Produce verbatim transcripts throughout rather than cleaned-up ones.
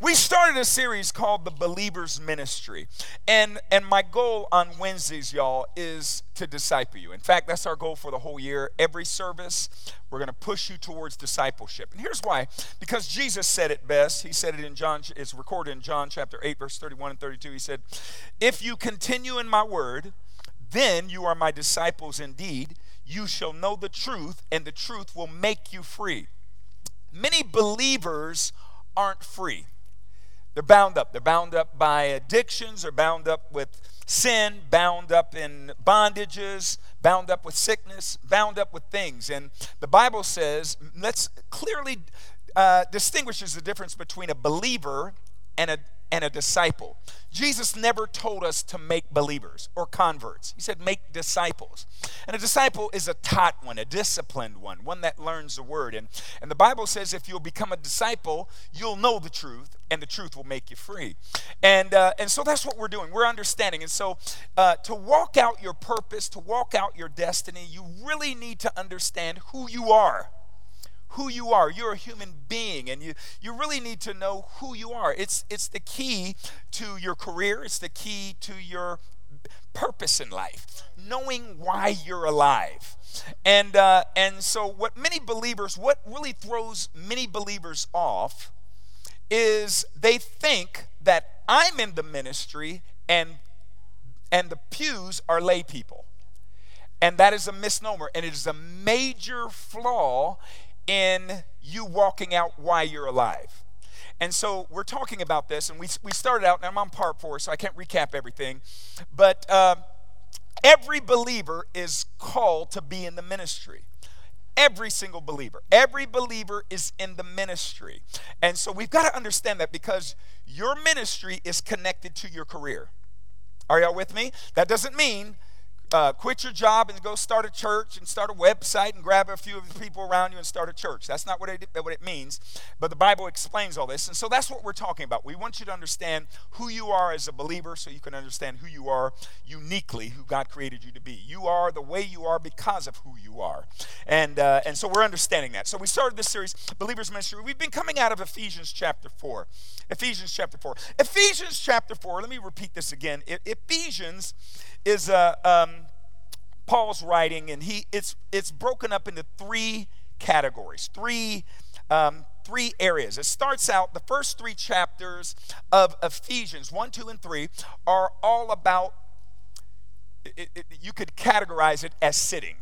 We started a series called The Believer's Ministry. And, and my goal on Wednesdays, y'all, is to disciple you. In fact, that's our goal for the whole year. Every service, we're going to push you towards discipleship. And here's why. Because Jesus said it best. He said it in John, it's recorded in John chapter eight, verse thirty-one and thirty-two. He said, "If you continue in my word, then you are my disciples indeed. You shall know the truth, and the truth will make you free." Many believers aren't free. They're bound up. They're bound up by addictions. They're bound up with sin, bound up in bondages, bound up with sickness, bound up with things. And the Bible says, let's clearly uh, distinguishes the difference between a believer and a and a disciple. Jesus never told us to make believers or converts. He said make disciples. And a disciple is a taught one, a disciplined one, one that learns the word. And, and the Bible says if you'll become a disciple, you'll know the truth, and the truth will make you free. And, uh, and so that's what we're doing. We're understanding. And so uh, to walk out your purpose, to walk out your destiny, you really need to understand who you are. Who you are. You're a human being, and you, you really need to know who you are. It's, it's the key to your career. It's the key to your purpose in life, knowing why you're alive. And, uh, and so what many believers, what really throws many believers off is they think that I'm in the ministry and, and the pews are lay people. And that is a misnomer, and it is a major flaw in you walking out why you're alive. And so we're talking about this, and we we started out, and I'm on part four, so I can't recap everything, but uh, every believer is called to be in the ministry. Every single believer. Every believer is in the ministry. And so we've got to understand that, because your ministry is connected to your career. Are y'all with me? That doesn't mean Uh, quit your job and go start a church and start a website and grab a few of the people around you and start a church. That's not what it, what it means. But the Bible explains all this. And so that's what we're talking about. We want you to understand who you are as a believer, so you can understand who you are uniquely, who God created you to be. You are the way you are because of who you are. And, uh, and so we're understanding that. So we started this series, Believer's Ministry. We've been coming out of Ephesians chapter four. Ephesians chapter four. Ephesians chapter four, let me repeat this again. E- Ephesians is a... Um, Paul's writing, and he it's it's broken up into three categories, three um, three areas. It starts out, the first three chapters of Ephesians, one, two, and three, are all about, it, it, you could categorize it as sitting.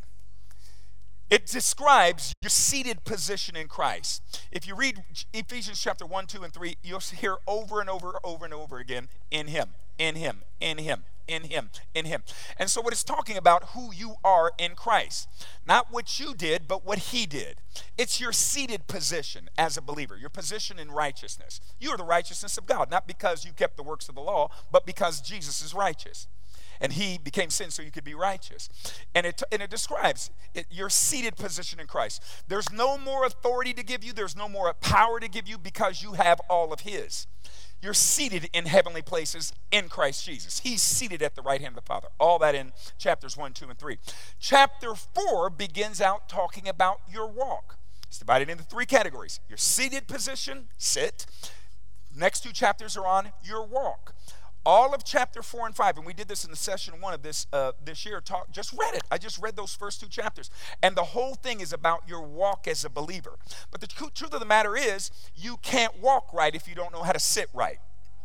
It describes your seated position in Christ. If you read Ephesians chapter one, two, and three, you'll hear over and over, over and over again, in him, in him, in him. In him, in him. And so what it's talking about, who you are in Christ. Not what you did, but what he did. It's your seated position as a believer, your position in righteousness. You are the righteousness of God, not because you kept the works of the law, but because Jesus is righteous. And he became sin so you could be righteous. And it, and it describes it, your seated position in Christ. There's no more authority to give you. There's no more power to give you, because you have all of his. You're seated in heavenly places in Christ Jesus. He's seated at the right hand of the Father. All that in chapters one, two, and three. Chapter four begins out talking about your walk. It's divided into three categories. Your seated position, sit. Next two chapters are on your walk. All of chapter four and five, and we did this in the session one of this uh, this year, talk, just read it. I just read those first two chapters. And the whole thing is about your walk as a believer. But the tr- truth of the matter is, you can't walk right if you don't know how to sit right.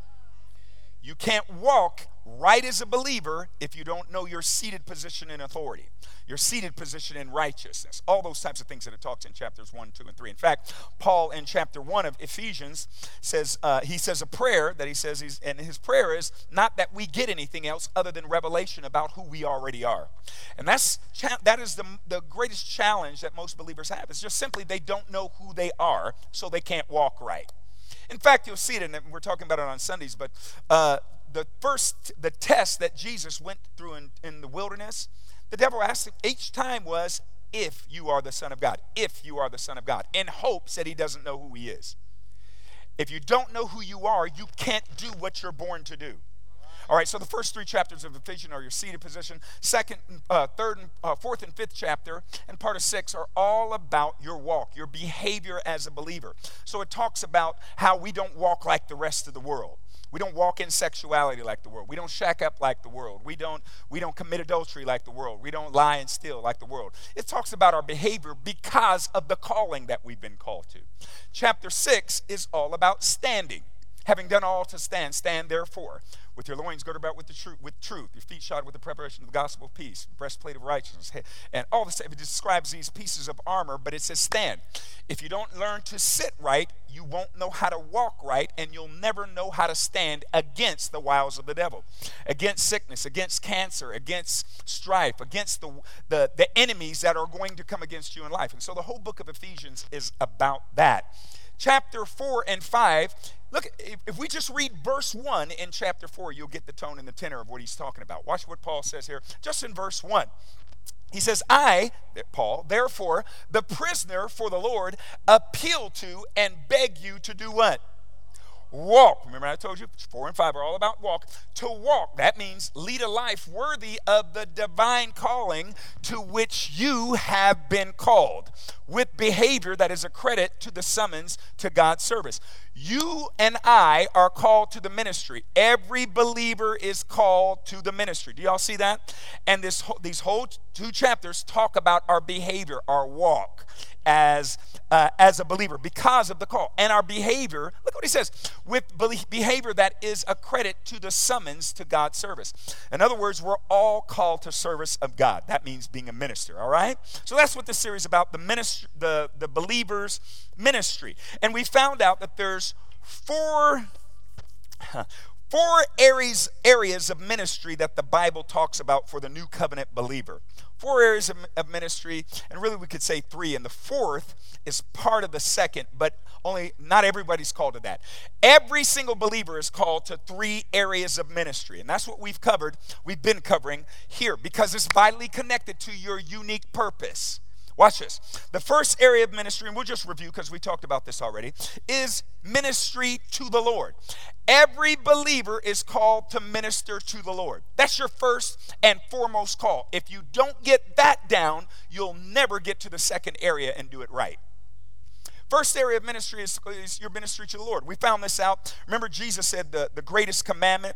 You can't walk right as a believer if you don't know your seated position in authority, your seated position in righteousness, all those types of things that it talks in chapters one, two, and three. In fact, Paul in chapter one of Ephesians says, uh, he says a prayer that he says, he's, and his prayer is not that we get anything else other than revelation about who we already are. And that's that is the, the greatest challenge that most believers have. It's just simply they don't know who they are, so they can't walk right. In fact, you'll see it, and we're talking about it on Sundays, but uh, the first, the test that Jesus went through in, in the wilderness, the devil asked him each time was, if you are the Son of God, if you are the Son of God, in hopes that he doesn't know who he is. If you don't know who you are, you can't do what you're born to do. All right, so the first three chapters of Ephesians are your seated position. Second, uh, third, and, uh, fourth, and fifth chapter, and part of six are all about your walk, your behavior as a believer. So it talks about how we don't walk like the rest of the world. We don't walk in sexuality like the world. We don't shack up like the world. We don't, we don't commit adultery like the world. We don't lie and steal like the world. It talks about our behavior because of the calling that we've been called to. Chapter six is all about standing. Having done all to stand, stand therefore, with your loins girded about with the truth, with truth, your feet shod with the preparation of the gospel of peace, breastplate of righteousness, and all this. It describes these pieces of armor, but it says stand. If you don't learn to sit right, you won't know how to walk right, and you'll never know how to stand against the wiles of the devil, against sickness, against cancer, against strife, against the the, the enemies that are going to come against you in life. And so the whole book of Ephesians is about that. Chapter four and five, look, if we just read verse one in chapter four, you'll get the tone and the tenor of what he's talking about. Watch what Paul says here, just in verse one. He says, I, Paul, therefore, the prisoner for the Lord, appeal to and beg you to do what? Walk. Remember I told you, four and five are all about walk. To walk, that means lead a life worthy of the divine calling to which you have been called, with behavior that is a credit to the summons to God's service. You and I are called to the ministry. Every believer is called to the ministry. Do y'all see that? And this these whole two chapters talk about our behavior, our walk as uh, as a believer because of the call. And our behavior, look what he says, with behavior that is a credit to the summons to God's service. In other words, we're all called to service of God. That means being a minister, all right? So that's what this series is about, the ministry, the, the believer's ministry. And we found out that there's four four areas areas of ministry that the Bible talks about for the new covenant believer. Four areas of, of ministry, and really we could say three, and the fourth is part of the second, but only not everybody's called to that. Every single believer is called to three areas of ministry, and that's what we've covered, we've been covering here, because it's vitally connected to your unique purpose. Watch this. The first area of ministry, and we'll just review because we talked about this already, is ministry to the Lord. Every believer is called to minister to the Lord. That's your first and foremost call. If you don't get that down, you'll never get to the second area and do it right. First area of ministry is, is your ministry to the Lord. We found this out. Remember, Jesus said the, the greatest commandment.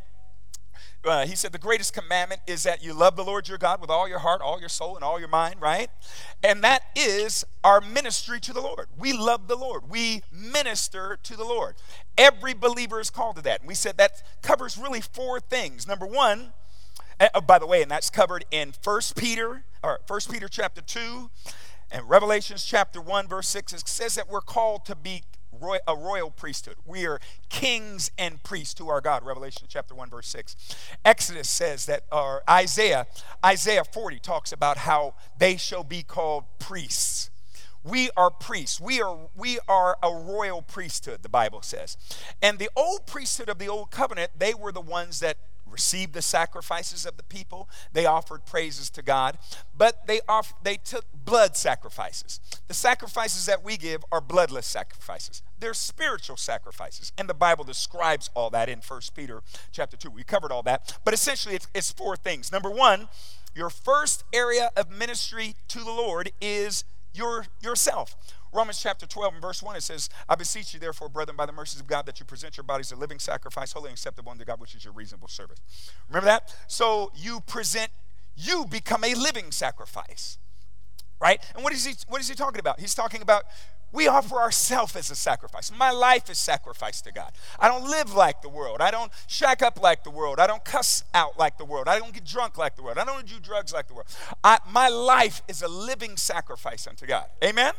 Uh, he said the greatest commandment is that you love the Lord your God with all your heart, all your soul, and all your mind, right? And that is our ministry to the Lord. We love the Lord. We minister to the Lord. Every believer is called to that. And we said that covers really four things. Number one, uh, by the way, and that's covered in First Peter, or First Peter chapter two, and Revelations chapter one, verse six. It says that we're called to be Roy, a royal priesthood. We are kings and priests to our God. Revelation chapter one, verse six. Exodus says that, or Isaiah, Isaiah forty talks about how they shall be called priests. We are priests. We are, we are a royal priesthood, the Bible says. And the old priesthood of the old covenant, they were the ones that received the sacrifices of the people. They offered praises to God, but they off, they took blood sacrifices. The sacrifices that we give are bloodless sacrifices. They're spiritual sacrifices, and the Bible describes all that in First Peter chapter two. We covered all that, but essentially it's, it's four things. Number one, your first area of ministry to the Lord is your yourself. Romans chapter twelve and verse one, it says, I beseech you therefore, brethren, by the mercies of God, that you present your bodies a living sacrifice, holy and acceptable unto God, which is your reasonable service. Remember that? So you present, you become a living sacrifice, right? And what is he, what is he talking about? He's talking about we offer ourselves as a sacrifice. My life is sacrificed to God. I don't live like the world. I don't shack up like the world. I don't cuss out like the world. I don't get drunk like the world. I don't do drugs like the world. I, my life is a living sacrifice unto God. Amen?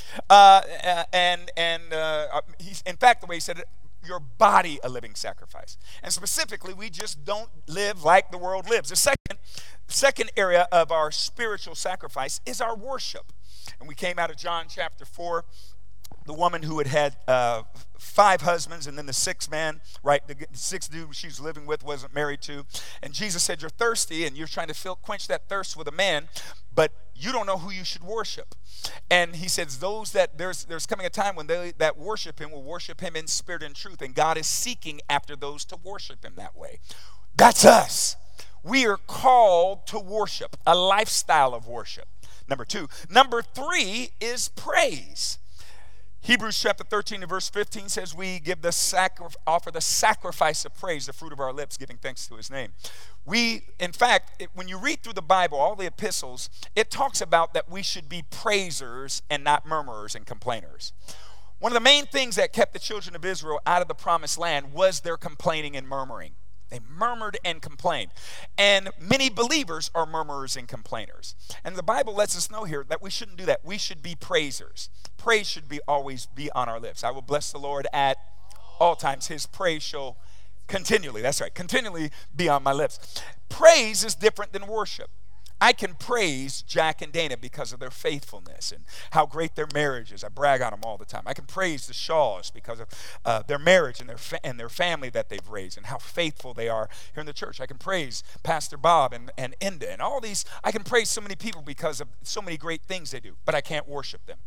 Uh, and and uh, he's, in fact, the way he said it, your body a living sacrifice. And specifically, we just don't live like the world lives. The second, second area of our spiritual sacrifice is our worship. And we came out of John chapter four, the woman who had had uh, five husbands, and then the sixth man, right, the sixth dude she was living with wasn't married to. And Jesus said, you're thirsty, and you're trying to fill, quench that thirst with a man, but you don't know who you should worship. And he says, those that, there's there's coming a time when they that worship him will worship him in spirit and truth, and God is seeking after those to worship him that way. That's us. We are called to worship, a lifestyle of worship. Number two. Number three is praise. Hebrews chapter thirteen and verse fifteen says we give the sacri- offer the sacrifice of praise, the fruit of our lips, giving thanks to his name. We, in fact, it, when you read through the Bible, all the epistles, it talks about that we should be praisers and not murmurers and complainers. One of the main things that kept the children of Israel out of the promised land was their complaining and murmuring. They murmured and complained. And many believers are murmurers and complainers. And the Bible lets us know here that we shouldn't do that. We should be praisers. Praise should be always be on our lips. I will bless the Lord at all times. His praise shall continually, that's right, continually be on my lips. Praise is different than worship. I can praise Jack and Dana because of their faithfulness and how great their marriage is. I brag on them all the time. I can praise the Shaws because of uh, their marriage and their fa- and their family that they've raised and how faithful they are here in the church. I can praise Pastor Bob and, and Inda and all these. I can praise so many people because of so many great things they do, but I can't worship them.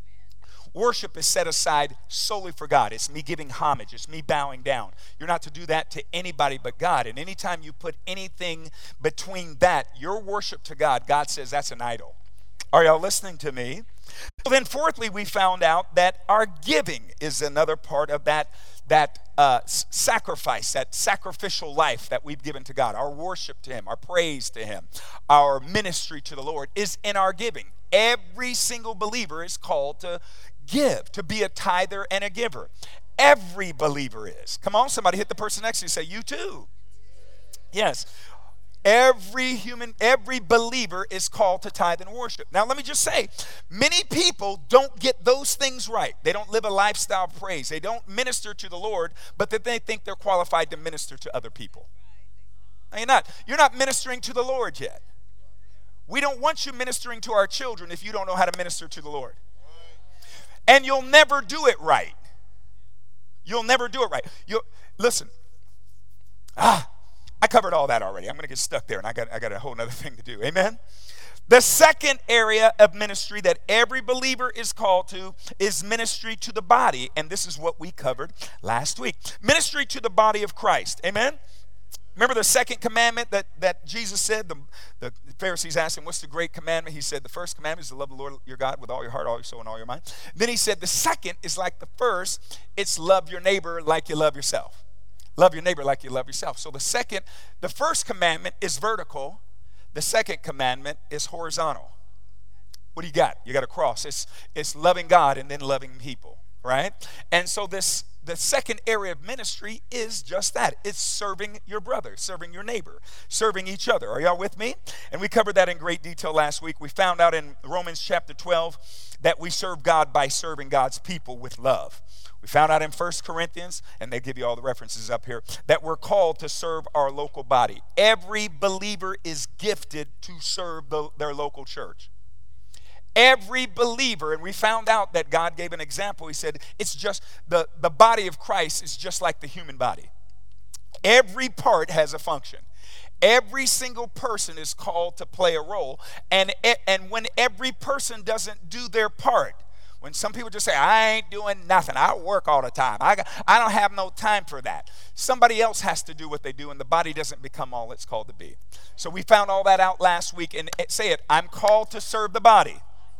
Worship is set aside solely for God. It's me giving homage. It's me bowing down. You're not to do that to anybody but God. And anytime you put anything between that, your worship to God, God says that's an idol. Are y'all listening to me? Well, then fourthly, we found out that our giving is another part of that, that uh, sacrifice, that sacrificial life that we've given to God. Our worship to him, our praise to him, our ministry to the Lord is in our giving. Every single believer is called to give, to be a tither and a giver. Every believer is. Come on, somebody hit the person next to you and say, you too. Yes. Every human, every believer is called to tithe and worship. Now, let me just say, many people don't get those things right. They don't live a lifestyle of praise. They don't minister to the Lord, but that they think they're qualified to minister to other people. No, you're not. You're not ministering to the Lord yet. We don't want you ministering to our children if you don't know how to minister to the Lord. And you'll never do it right. You'll never do it right. You'll, listen, ah, I covered all that already. I'm going to get stuck there, and I got, I got a whole other thing to do. Amen? The second area of ministry that every believer is called to is ministry to the body, and this is what we covered last week. Ministry to the body of Christ. Amen? Remember the second commandment that, that Jesus said? The, the Pharisees asked him, what's the great commandment? He said, the first commandment is to love the Lord your God with all your heart, all your soul, and all your mind. Then he said, the second is like the first. It's love your neighbor like you love yourself. Love your neighbor like you love yourself. So the second, the first commandment is vertical. The second commandment is horizontal. What do you got? You got a cross. It's, it's loving God and then loving people, right? And so this the second area of ministry is just that. It's serving your brother, serving your neighbor, serving each other. Are y'all with me? And we covered that in great detail last week. We found out in Romans chapter twelve that we serve God by serving God's people with love. We found out in First Corinthians, and they give you all the references up here, that we're called to serve our local body. Every believer is gifted to serve the, their local church. Every believer, and we found out that God gave an example. He said it's just the, the body of Christ is just like the human body. Every part has a function. Every single person is called to play a role. And, and when every person doesn't do their part, when some people just say, I ain't doing nothing, I work all the time, I, I don't have no time for that. Somebody else has to do what they do, and the body doesn't become all it's called to be. So we found all that out last week, and say it, I'm called to serve the body.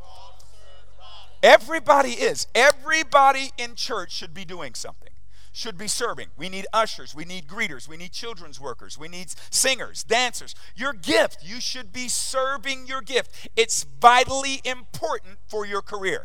Everybody is. Everybody in church should be doing something, should be serving. We need ushers. We need greeters. We need children's workers. We need singers, dancers. Your gift, you should be serving your gift. It's vitally important for your career.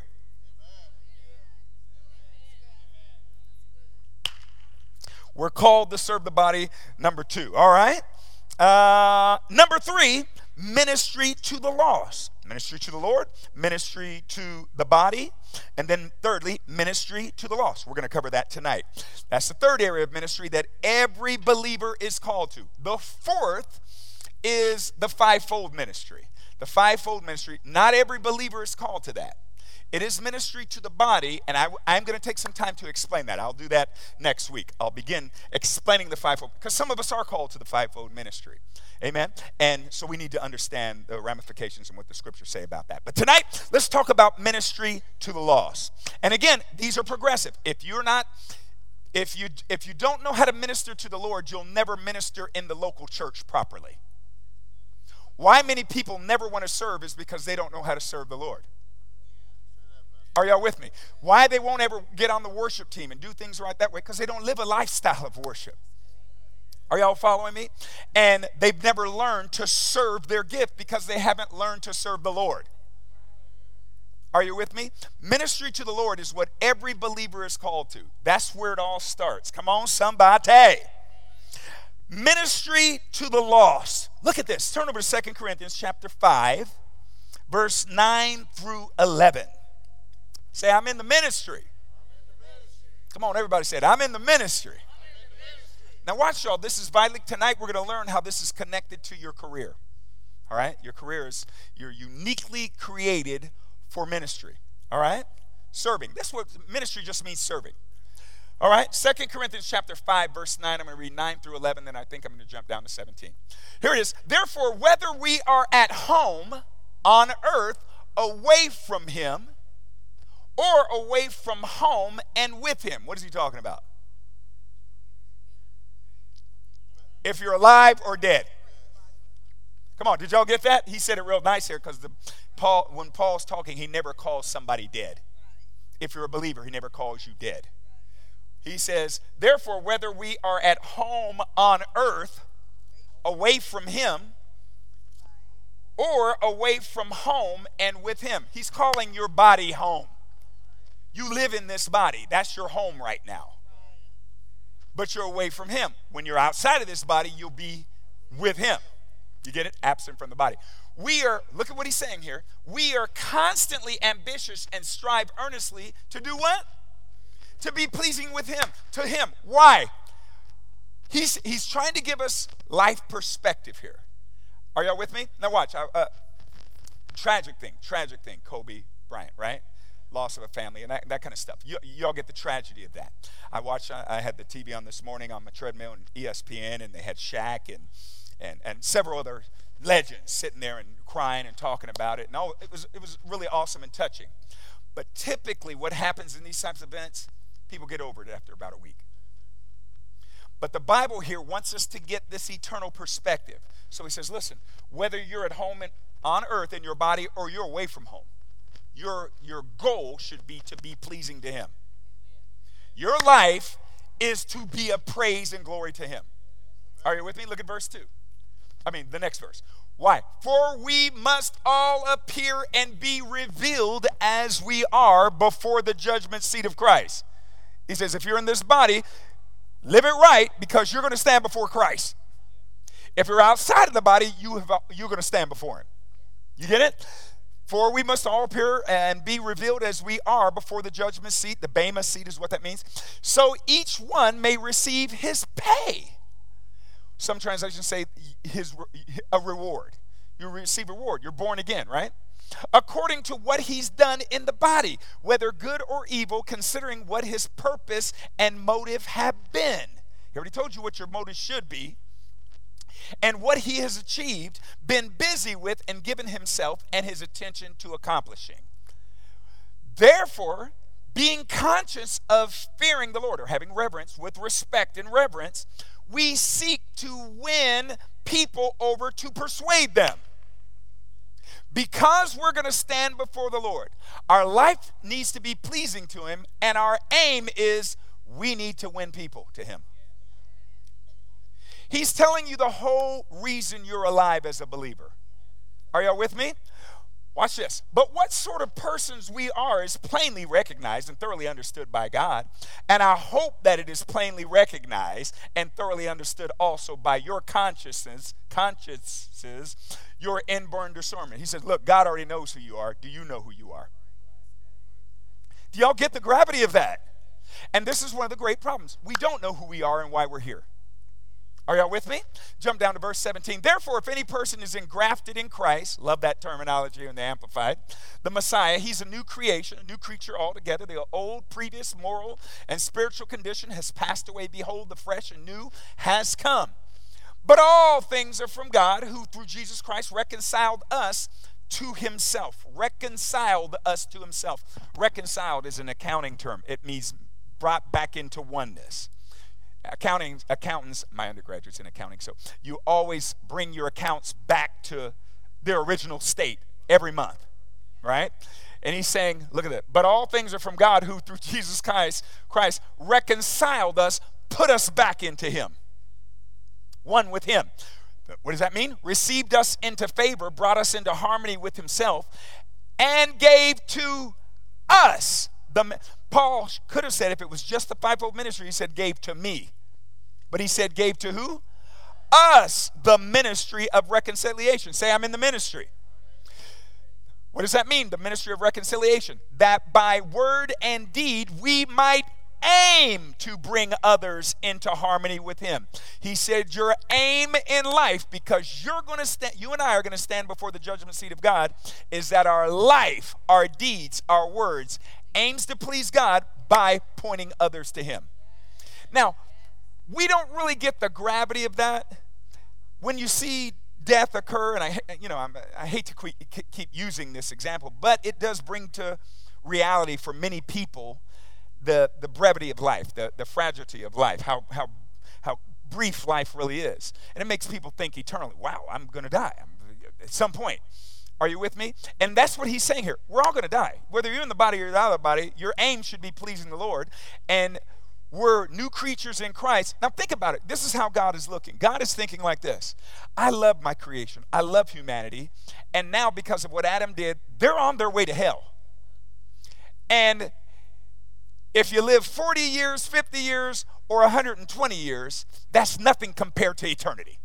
We're called to serve the body, number two. All right? Uh, number three, ministry to the lost. Ministry to the Lord, ministry to the body, and then thirdly, ministry to the lost. We're going to cover that tonight. That's the third area of ministry that every believer is called to. The fourth is the fivefold ministry. The fivefold ministry, not every believer is called to that. It is ministry to the body, and I, I'm going to take some time to explain that. I'll do that next week. I'll begin explaining the fivefold, because some of us are called to the fivefold ministry. Amen? And so we need to understand the ramifications and what the scriptures say about that. But tonight, let's talk about ministry to the lost. And again, these are progressive. If you're not, If you, if you don't know how to minister to the Lord, you'll never minister in the local church properly. Why many people never want to serve is because they don't know how to serve the Lord. Are y'all with me? Why they won't ever get on the worship team and do things right that way? Because they don't live a lifestyle of worship. Are y'all following me? And they've never learned to serve their gift because they haven't learned to serve the Lord. Are you with me? Ministry to the Lord is what every believer is called to. That's where it all starts. Come on, somebody. Ministry to the lost. Look at this. Turn over to Second Corinthians chapter five, verse nine through eleven. Say, I'm in the ministry. Come on, everybody say it. I'm in the ministry. Now watch, y'all. This is vitally. Tonight we're going to learn how this is connected to your career. All right? Your career is, you're uniquely created for ministry. All right? Serving. That's what ministry just means, serving. All right? Second Corinthians chapter five, verse nine. I'm going to read nine through eleven, then I think I'm going to jump down to seventeen. Here it is. Therefore, whether we are at home on earth, away from him, or away from home and with him. What is he talking about? If you're alive or dead. Come on, did y'all get that? He said it real nice here because the Paul, when Paul's talking, he never calls somebody dead. If you're a believer, he never calls you dead. He says, therefore, whether we are at home on earth, away from him, or away from home and with him. He's calling your body home. You live in this body. That's your home right now. But you're away from him. When you're outside of this body, you'll be with him. You get it? Absent from the body. We are, look at what he's saying here. We are constantly ambitious and strive earnestly to do what? To be pleasing with him, to him. Why? He's, he's trying to give us life perspective here. Are y'all with me? Now watch. Uh, tragic thing, tragic thing, Kobe Bryant, right? Loss of a family and that, that kind of stuff. You, y'all get the tragedy of that. I watched, I, I had the T V on this morning on my treadmill and E S P N, and they had Shaq and and and several other legends sitting there and crying and talking about it. And all, it was it was really awesome and touching. But typically what happens in these types of events, people get over it after about a week. But the Bible here wants us to get this eternal perspective. So he says, listen, whether you're at home in, on earth in your body or you're away from home, Your, your goal should be to be pleasing to him. Your life is to be a praise and glory to him. Are you with me? Look at verse two. I mean, the next verse. Why? For we must all appear and be revealed as we are before the judgment seat of Christ. He says, if you're in this body, live it right because you're going to stand before Christ. If you're outside of the body, you have, you're going to stand before him. You get it? For we must all appear and be revealed as we are before the judgment seat. The Bema seat is what that means. So each one may receive his pay. Some translations say his a reward. You receive a reward. You're born again, right? According to what he's done in the body, whether good or evil, considering what his purpose and motive have been. He already told you what your motive should be. And what he has achieved, been busy with, and given himself and his attention to accomplishing. Therefore, being conscious of fearing the Lord, or having reverence, with respect and reverence, we seek to win people over to persuade them. Because we're going to stand before the Lord, our life needs to be pleasing to him, and our aim is we need to win people to him. He's telling you the whole reason you're alive as a believer. Are y'all with me? Watch this. But what sort of persons we are is plainly recognized and thoroughly understood by God. And I hope that it is plainly recognized and thoroughly understood also by your consciousness, consciences, your inborn discernment. He says, look, God already knows who you are. Do you know who you are? Do y'all get the gravity of that? And this is one of the great problems. We don't know who we are and why we're here. Are y'all with me? Jump down to verse seventeen. Therefore, if any person is engrafted in Christ, love that terminology in the Amplified, the Messiah, he's a new creation, a new creature altogether. The old, previous moral and spiritual condition has passed away. Behold, the fresh and new has come. But all things are from God, who through Jesus Christ reconciled us to himself. Reconciled us to himself. Reconciled is an accounting term. It means brought back into oneness. Accounting, accountants, my undergraduate's in accounting, so you always bring your accounts back to their original state every month, right? And he's saying, look at that. But all things are from God, who through Jesus Christ, Christ reconciled us, put us back into him. One with him. What does that mean? Received us into favor, brought us into harmony with himself, and gave to us the. Paul could have said, if it was just the fivefold ministry, he said gave to me. But he said gave to who? Us the ministry of reconciliation. Say, I'm in the ministry. What does that mean? The ministry of reconciliation. That by word and deed we might aim to bring others into harmony with him. He said your aim in life, because you're going to stand, you and I are going to stand before the judgment seat of God, is that our life, our deeds, our words aims to please God by pointing others to him. Now, we don't really get the gravity of that when you see death occur, and I, you know, I'm, I hate to keep using this example, but it does bring to reality for many people the the brevity of life, the, the fragility of life, how how how brief life really is, and it makes people think eternally. Wow, I'm going to die I'm, at some point. Are you with me? And that's what he's saying here. We're all going to die, whether you're in the body or out of the body. Your aim should be pleasing the Lord, and we're new creatures in Christ. Now think about it. This is how God is looking. God is thinking like this. I love my creation. I love humanity. And now because of what Adam did, they're on their way to hell. And if you live forty years, fifty years, or one hundred twenty years, that's nothing compared to eternity.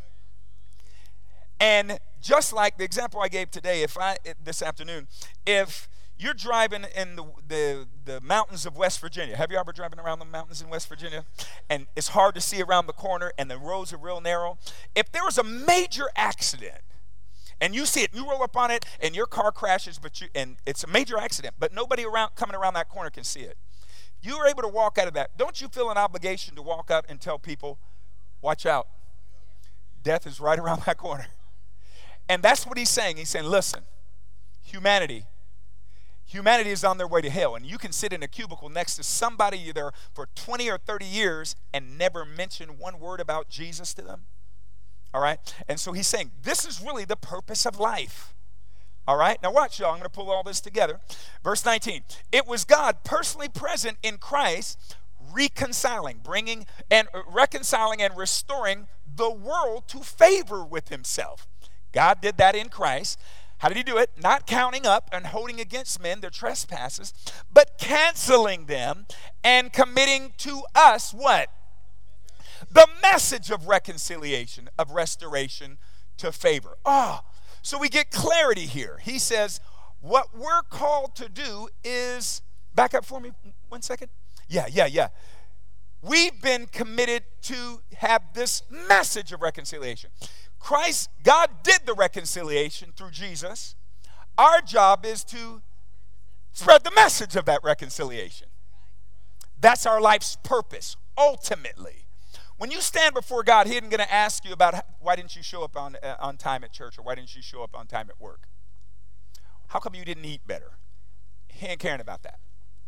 And just like the example I gave today, if I this afternoon, if you're driving in the, the, the mountains of West Virginia. Have you ever driven around the mountains in West Virginia? And it's hard to see around the corner, and the roads are real narrow. If there was a major accident, and you see it, you roll up on it, and your car crashes, but you and it's a major accident, but nobody around coming around that corner can see it. You were able to walk out of that. Don't you feel an obligation to walk out and tell people, watch out. Death is right around that corner. And that's what he's saying. He's saying, listen, humanity, Humanity is on their way to hell, and you can sit in a cubicle next to somebody you're there for twenty or thirty years and never mention one word about Jesus to them. All right? And so he's saying, this is really the purpose of life. All right? Now watch, y'all. I'm going to pull all this together. Verse nineteen. It was God personally present in Christ, reconciling, bringing and uh, reconciling and restoring the world to favor with himself. God did that in Christ. How did he do it? Not counting up and holding against men their trespasses, but canceling them and committing to us what? The message of reconciliation, of restoration to favor. Ah, oh, so we get clarity here. He says, what we're called to do is, back up for me one second. Yeah, yeah, yeah. We've been committed to have this message of reconciliation. Christ, God did the reconciliation through Jesus. Our job is to spread the message of that reconciliation. That's our life's purpose, ultimately. When you stand before God, he isn't going to ask you about why didn't you show up on, uh, on time at church, or why didn't you show up on time at work? How come you didn't eat better? He ain't caring about that.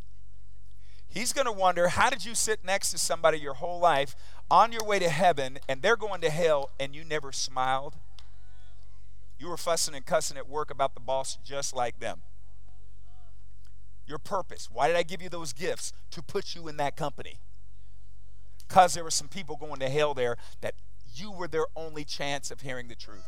He's going to wonder, how did you sit next to somebody your whole life on your way to heaven, and they're going to hell, and you never smiled? You were fussing and cussing at work about the boss just like them. Your purpose. Why did I give you those gifts? To put you in that company. Because there were some people going to hell there that you were their only chance of hearing the truth.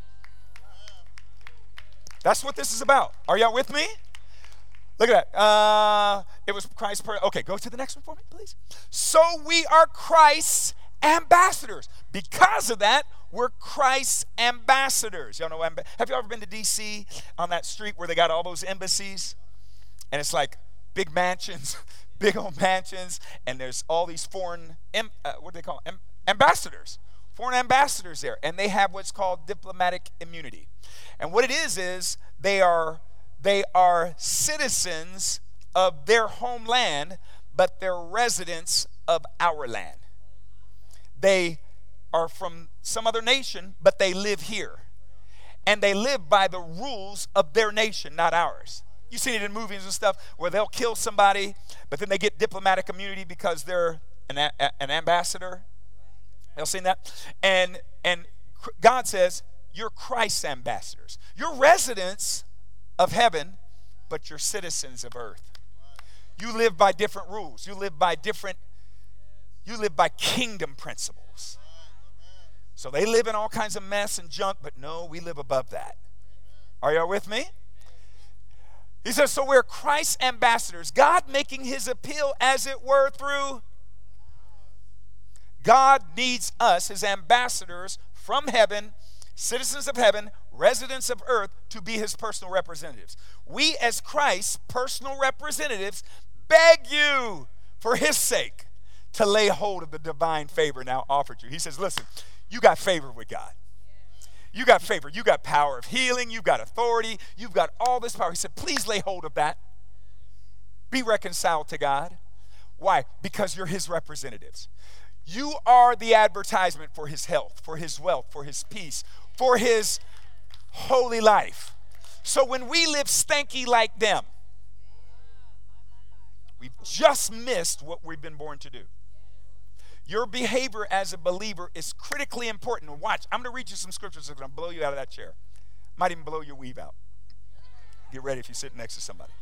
That's what this is about. Are y'all with me? Look at that. Uh, it was Christ's prayer. Okay, go to the next one for me, please. So we are Christ's ambassadors. Because of that, we're Christ's ambassadors. Y'all know, amb- have you ever been to D C on that street where they got all those embassies? And it's like big mansions, big old mansions, and there's all these foreign, em- uh, what do they call them? Am- ambassadors. Foreign ambassadors there. And they have what's called diplomatic immunity. And what it is is they are... They are citizens of their homeland, but they're residents of our land. They are from some other nation, but they live here. And they live by the rules of their nation, not ours. You've seen it in movies and stuff where they'll kill somebody, but then they get diplomatic immunity because they're an, a, an ambassador. Y'all seen that? And, and God says, you're Christ's ambassadors. You're residents of heaven, but you're citizens of earth. You live by different rules. You live by different, you live by kingdom principles. So they live in all kinds of mess and junk, but no, we live above that. Are y'all with me? He says, so we're Christ's ambassadors. God making his appeal, as it were, through. God needs us, his ambassadors from heaven, citizens of heaven, residents of earth, to be his personal representatives. We, as Christ's personal representatives, beg you, for his sake, to lay hold of the divine favor now offered you. He says, listen, you got favor with God. You got favor. You got power of healing. You've got authority. You've got all this power. He said, please lay hold of that. Be reconciled to God. Why? Because you're his representatives. You are the advertisement for his health, for his wealth, for his peace, for his holy life. So when we live stanky like them, we've just missed what we've been born to do. Your behavior as a believer is critically important. Watch, I'm going to read you some scriptures that are going to blow you out of that chair. Might even blow your weave out. Get ready if you're sitting next to somebody.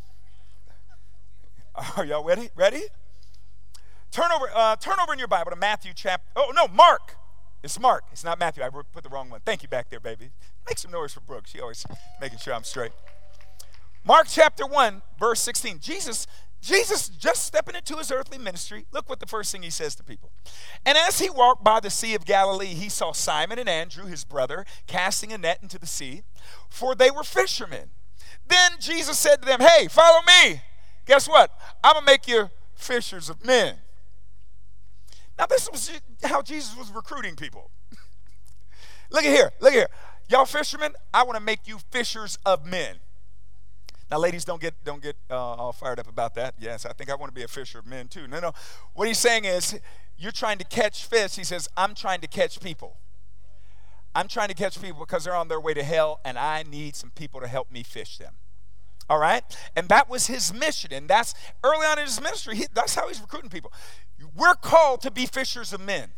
Are y'all ready? Ready? Turn over, uh, turn over in your Bible to Matthew chapter. Oh no, Mark. It's Mark. It's not Matthew. I put the wrong one. Thank you back there, baby. Make some noise for Brooke. She always making sure I'm straight. Mark chapter one, verse sixteen. Jesus. Jesus just stepping into his earthly ministry. Look what the first thing he says to people. And as he walked by the Sea of Galilee, he saw Simon and Andrew, his brother, casting a net into the sea, for they were fishermen. Then Jesus said to them, hey, follow me. Guess what? I'm going to make you fishers of men. Now, this was how Jesus was recruiting people. Look at here. Look at here. Y'all fishermen, I want to make you fishers of men. Now, ladies, don't get don't get uh, all fired up about that. Yes, I think I want to be a fisher of men too. No, no. What he's saying is, you're trying to catch fish. He says, I'm trying to catch people. I'm trying to catch people because they're on their way to hell, and I need some people to help me fish them. All right? And that was his mission, and that's early on in his ministry. He, that's how he's recruiting people. We're called to be fishers of men.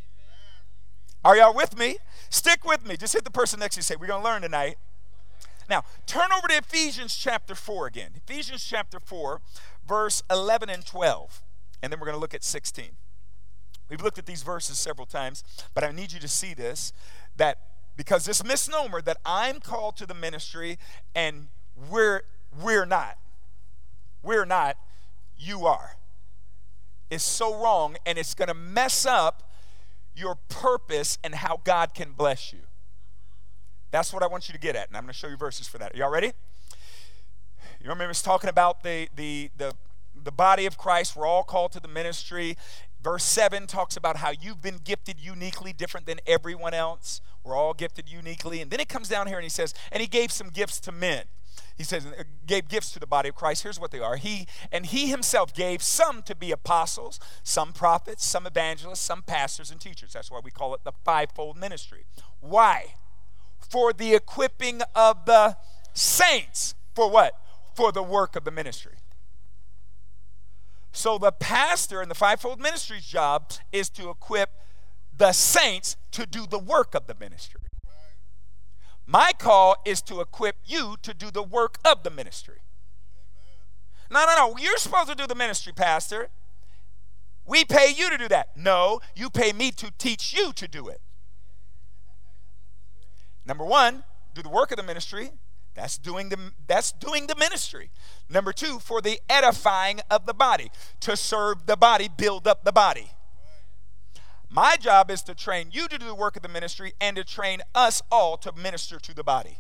Are y'all with me? Stick with me. Just hit the person next to you and say, we're going to learn tonight. Now, turn over to Ephesians chapter four again. Ephesians chapter four, verse eleven and twelve. And then we're going to look at sixteen. We've looked at these verses several times, but I need you to see this, that because this misnomer that I'm called to the ministry and we're, we're not, we're not, you are, is so wrong, and it's going to mess up your purpose and how God can bless you. That's what I want you to get at, and I'm going to show you verses for that. Are y'all ready? You remember us talking about the, the, the, the body of Christ. We're all called to the ministry. Verse seven talks about how you've been gifted uniquely, different than everyone else. We're all gifted uniquely. And then it comes down here and he says, and he gave some gifts to men. He says, gave gifts to the body of Christ. Here's what they are. He and he himself gave some to be apostles, some prophets, some evangelists, some pastors and teachers. That's why we call it the fivefold ministry. Why? For the equipping of the saints. For what? For the work of the ministry. So the pastor in the fivefold ministry's job is to equip the saints to do the work of the ministry. My call is to equip you to do the work of the ministry. No, no, no. You're supposed to do the ministry, pastor. We pay you to do that. No, you pay me to teach you to do it. Number one, do the work of the ministry. That's doing the, that's doing the ministry. Number two, for the edifying of the body. To serve the body, build up the body. My job is to train you to do the work of the ministry and to train us all to minister to the body.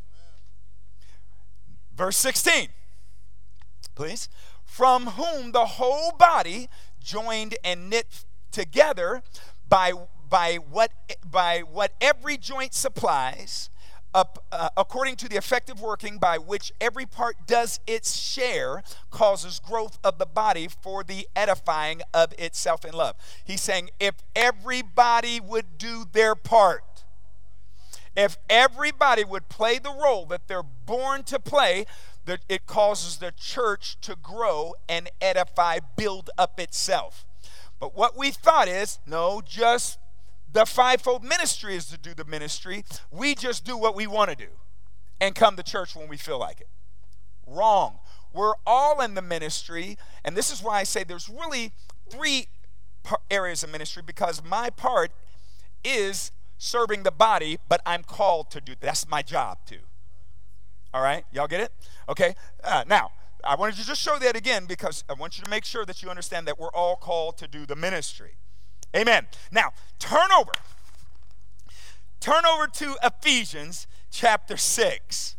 Verse sixteen, please. From whom the whole body, joined and knit together by by what by what every joint supplies, up, uh, according to the effective working by which every part does its share, causes growth of the body for the edifying of itself in love. He's saying if everybody would do their part, if everybody would play the role that they're born to play, The, it causes the church to grow and edify, build up itself. But what we thought is, no, just the fivefold ministry is to do the ministry. We just do what we want to do and come to church when we feel like it. Wrong. We're all in the ministry, and this is why I say there's really three areas of ministry, because my part is serving the body, but I'm called to do, that's my job too. All right, y'all get it? Okay, uh, now, I wanted to just show that again because I want you to make sure that you understand that we're all called to do the ministry. Amen. Now, turn over. Turn over to Ephesians chapter six.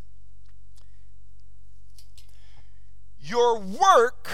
Your work,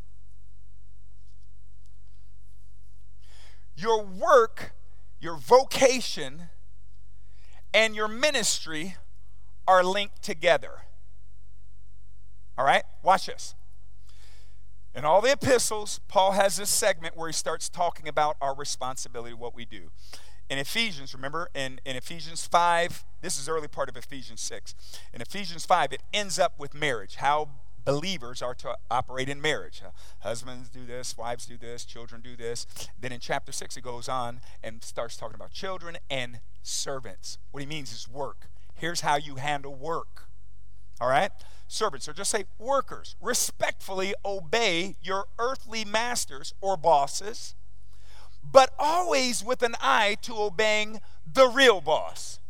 your work, your vocation, and your ministry are linked together. All right? Watch this. In all the epistles, Paul has this segment where he starts talking about our responsibility, what we do. In Ephesians, remember, in, in Ephesians five, this is the early part of Ephesians six. In Ephesians five, it ends up with marriage, how believers are to operate in marriage. Husbands do this, wives do this, children do this. Then in chapter six, it goes on and starts talking about children and servants. What he means is work. Here's how you handle work. All right? Servants, or just say workers, respectfully obey your earthly masters or bosses, but always with an eye to obeying the real boss,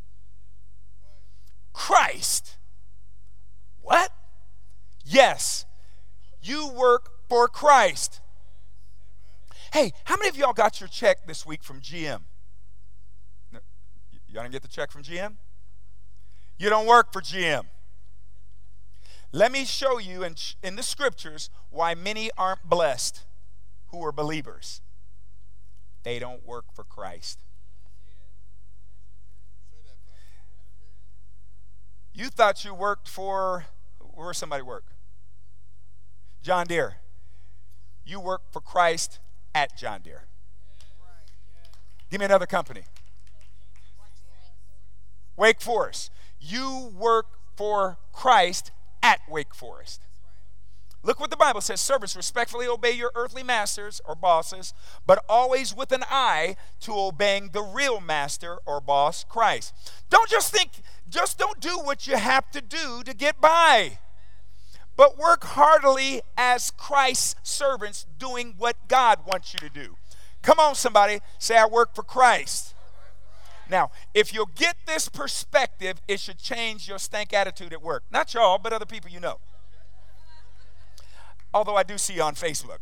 Christ. What? Yes, you work for Christ. Hey, how many of y'all got your check this week from G M? Y'all didn't get the check from G M? You don't work for G M. Let me show you in, in the scriptures why many aren't blessed who are believers. They don't work for Christ. You thought you worked for, where does somebody work? John Deere. You work for Christ at John Deere. Give me another company. Wake Forest. You work for Christ at Wake Forest. Look what the Bible says. Servants, respectfully obey your earthly masters or bosses, but always with an eye to obeying the real master or boss, Christ. Don't just think, just don't do what you have to do to get by, but work heartily as Christ's servants, doing what God wants you to do. Come on, somebody, say, I work for Christ. Now, if you'll get this perspective, it should change your stank attitude at work. Not y'all, but other people you know. Although I do see you on Facebook.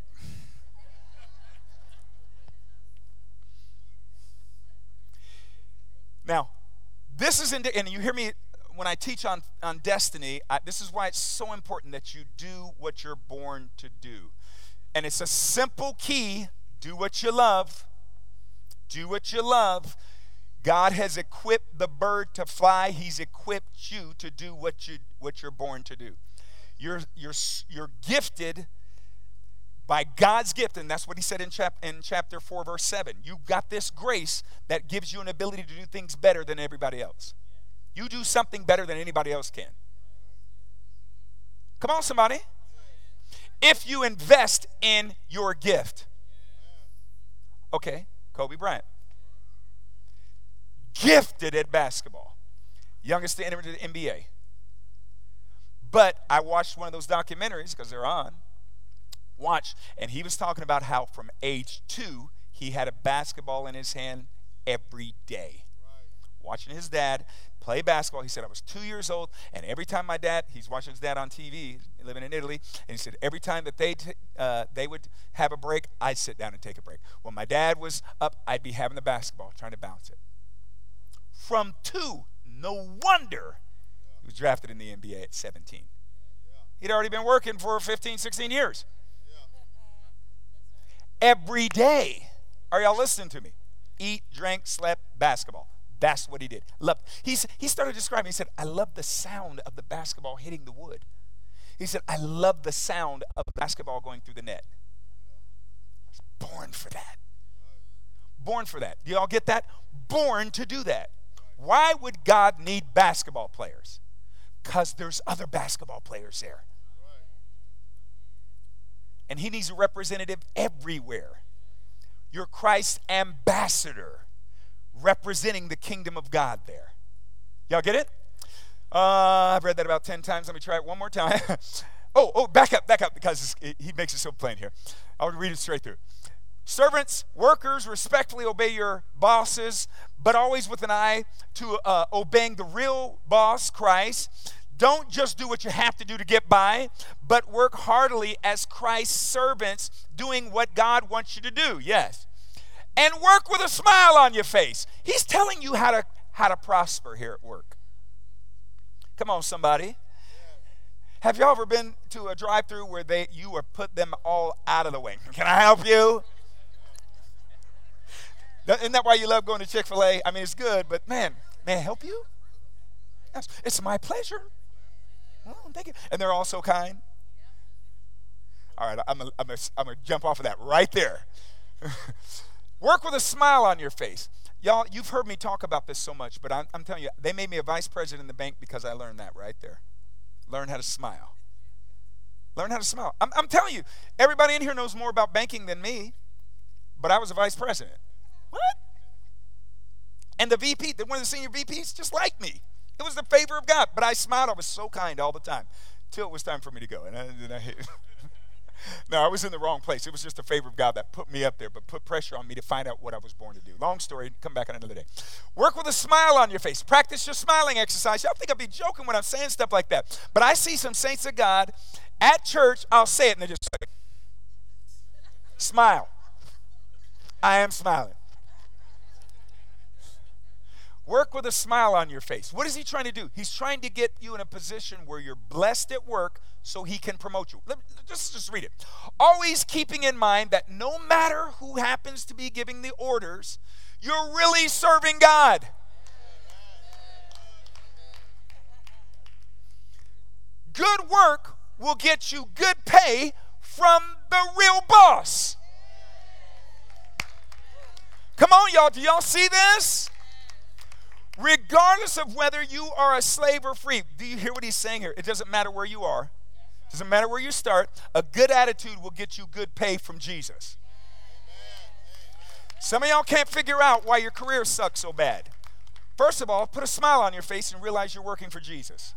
Now, this is, in, and you hear me when I teach on, on destiny, I, this is why it's so important that you do what you're born to do. And it's a simple key: do what you love. Do what you love. God has equipped the bird to fly. He's equipped you to do what you what you're born to do. You're you're you're gifted by God's gift, and that's what he said in chap in chapter four, verse seven. You got this grace that gives you an ability to do things better than everybody else. You do something better than anybody else can. Come on, somebody. If you invest in your gift. Okay, Kobe Bryant. Gifted at basketball. Youngest to enter into the N B A. But I watched one of those documentaries, because they're on. Watch. And he was talking about how from age two, he had a basketball in his hand every day. Watching his dad play basketball. He said, I was two years old, and every time my dad, he's watching his dad on T V, living in Italy, and he said, every time that they, t- uh, they would have a break, I'd sit down and take a break. When my dad was up, I'd be having the basketball, trying to bounce it. From two, no wonder he was drafted in the N B A at seventeen. He'd already been working for fifteen, sixteen years. Every day. Are y'all listening to me? Eat, drank, slept, basketball. That's what he did. Loved. He's, he started describing, he said, I love the sound of the basketball hitting the wood. He said, I love the sound of basketball going through the net. I was born for that. Born for that. Do y'all get that? Born to do that. Why would God need basketball players? Because there's other basketball players there. And he needs a representative everywhere. You're Christ's ambassador representing the kingdom of God there. Y'all get it? Uh, I've read that about ten times. Let me try it one more time. oh, oh, back up, back up, because he makes it so plain here. I'll read it straight through. Servants, workers, respectfully obey your bosses, but always with an eye to uh, obeying the real boss, Christ. Don't just do what you have to do to get by, but work heartily as Christ's servants, doing what God wants you to do. Yes. And work with a smile on your face. He's telling you how to how to prosper here at work. Come on, somebody. Have y'all ever been to a drive-thru where they you are put them all out of the way? Can I help you? Isn't that why you love going to Chick-fil-A? I mean, it's good, but man, may I help you? Yes, it's my pleasure. Oh, thank you. And they're all so kind. All right, I'm going I'm to I'm to jump off of that right there. Work with a smile on your face. Y'all, you've heard me talk about this so much, but I'm, I'm telling you, they made me a vice president in the bank because I learned that right there. Learn how to smile. Learn how to smile. I'm, I'm telling you, everybody in here knows more about banking than me, but I was a vice president. What? And the V P, one of the senior V Ps, just like me. It was the favor of God. But I smiled. I was so kind all the time till it was time for me to go. And I, and I no, I was in the wrong place. It was just the favor of God that put me up there, but put pressure on me to find out what I was born to do. Long story. Come back on another day. Work with a smile on your face. Practice your smiling exercise. Y'all think I'd be joking when I'm saying stuff like that. But I see some saints of God at church. I'll say it, and they just say, smile. I am smiling. Work with a smile on your face. What is he trying to do? He's trying to get you in a position where you're blessed at work so he can promote you. Let, just, just read it. Always keeping in mind that no matter who happens to be giving the orders, you're really serving God. Good work will get you good pay from the real boss. Come on, y'all. Do y'all see this? Regardless of whether you are a slave or free. Do you hear what he's saying here? It doesn't matter where you are. It doesn't matter where you start. A good attitude will get you good pay from Jesus. Some of y'all can't figure out why your career sucks so bad. First of all, put a smile on your face and realize you're working for Jesus.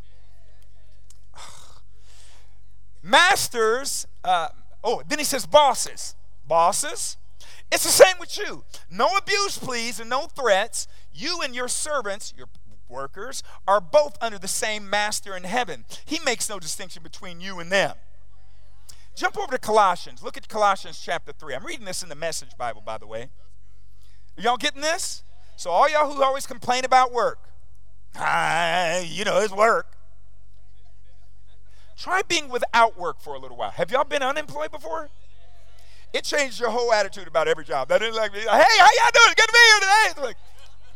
Masters, uh, oh, then he says bosses. Bosses, it's the same with you. No abuse, please, and no threats. You and your servants, your workers, are both under the same master in heaven. He makes no distinction between you and them. Jump over to Colossians. Look at Colossians chapter three. I'm reading this in the Message Bible, by the way. Are y'all getting this? So all y'all who always complain about work, ah, you know, it's work. Try being without work for a little while. Have y'all been unemployed before? It changed your whole attitude about every job. That didn't like me. Hey, how y'all doing? Good to be here today. It's like,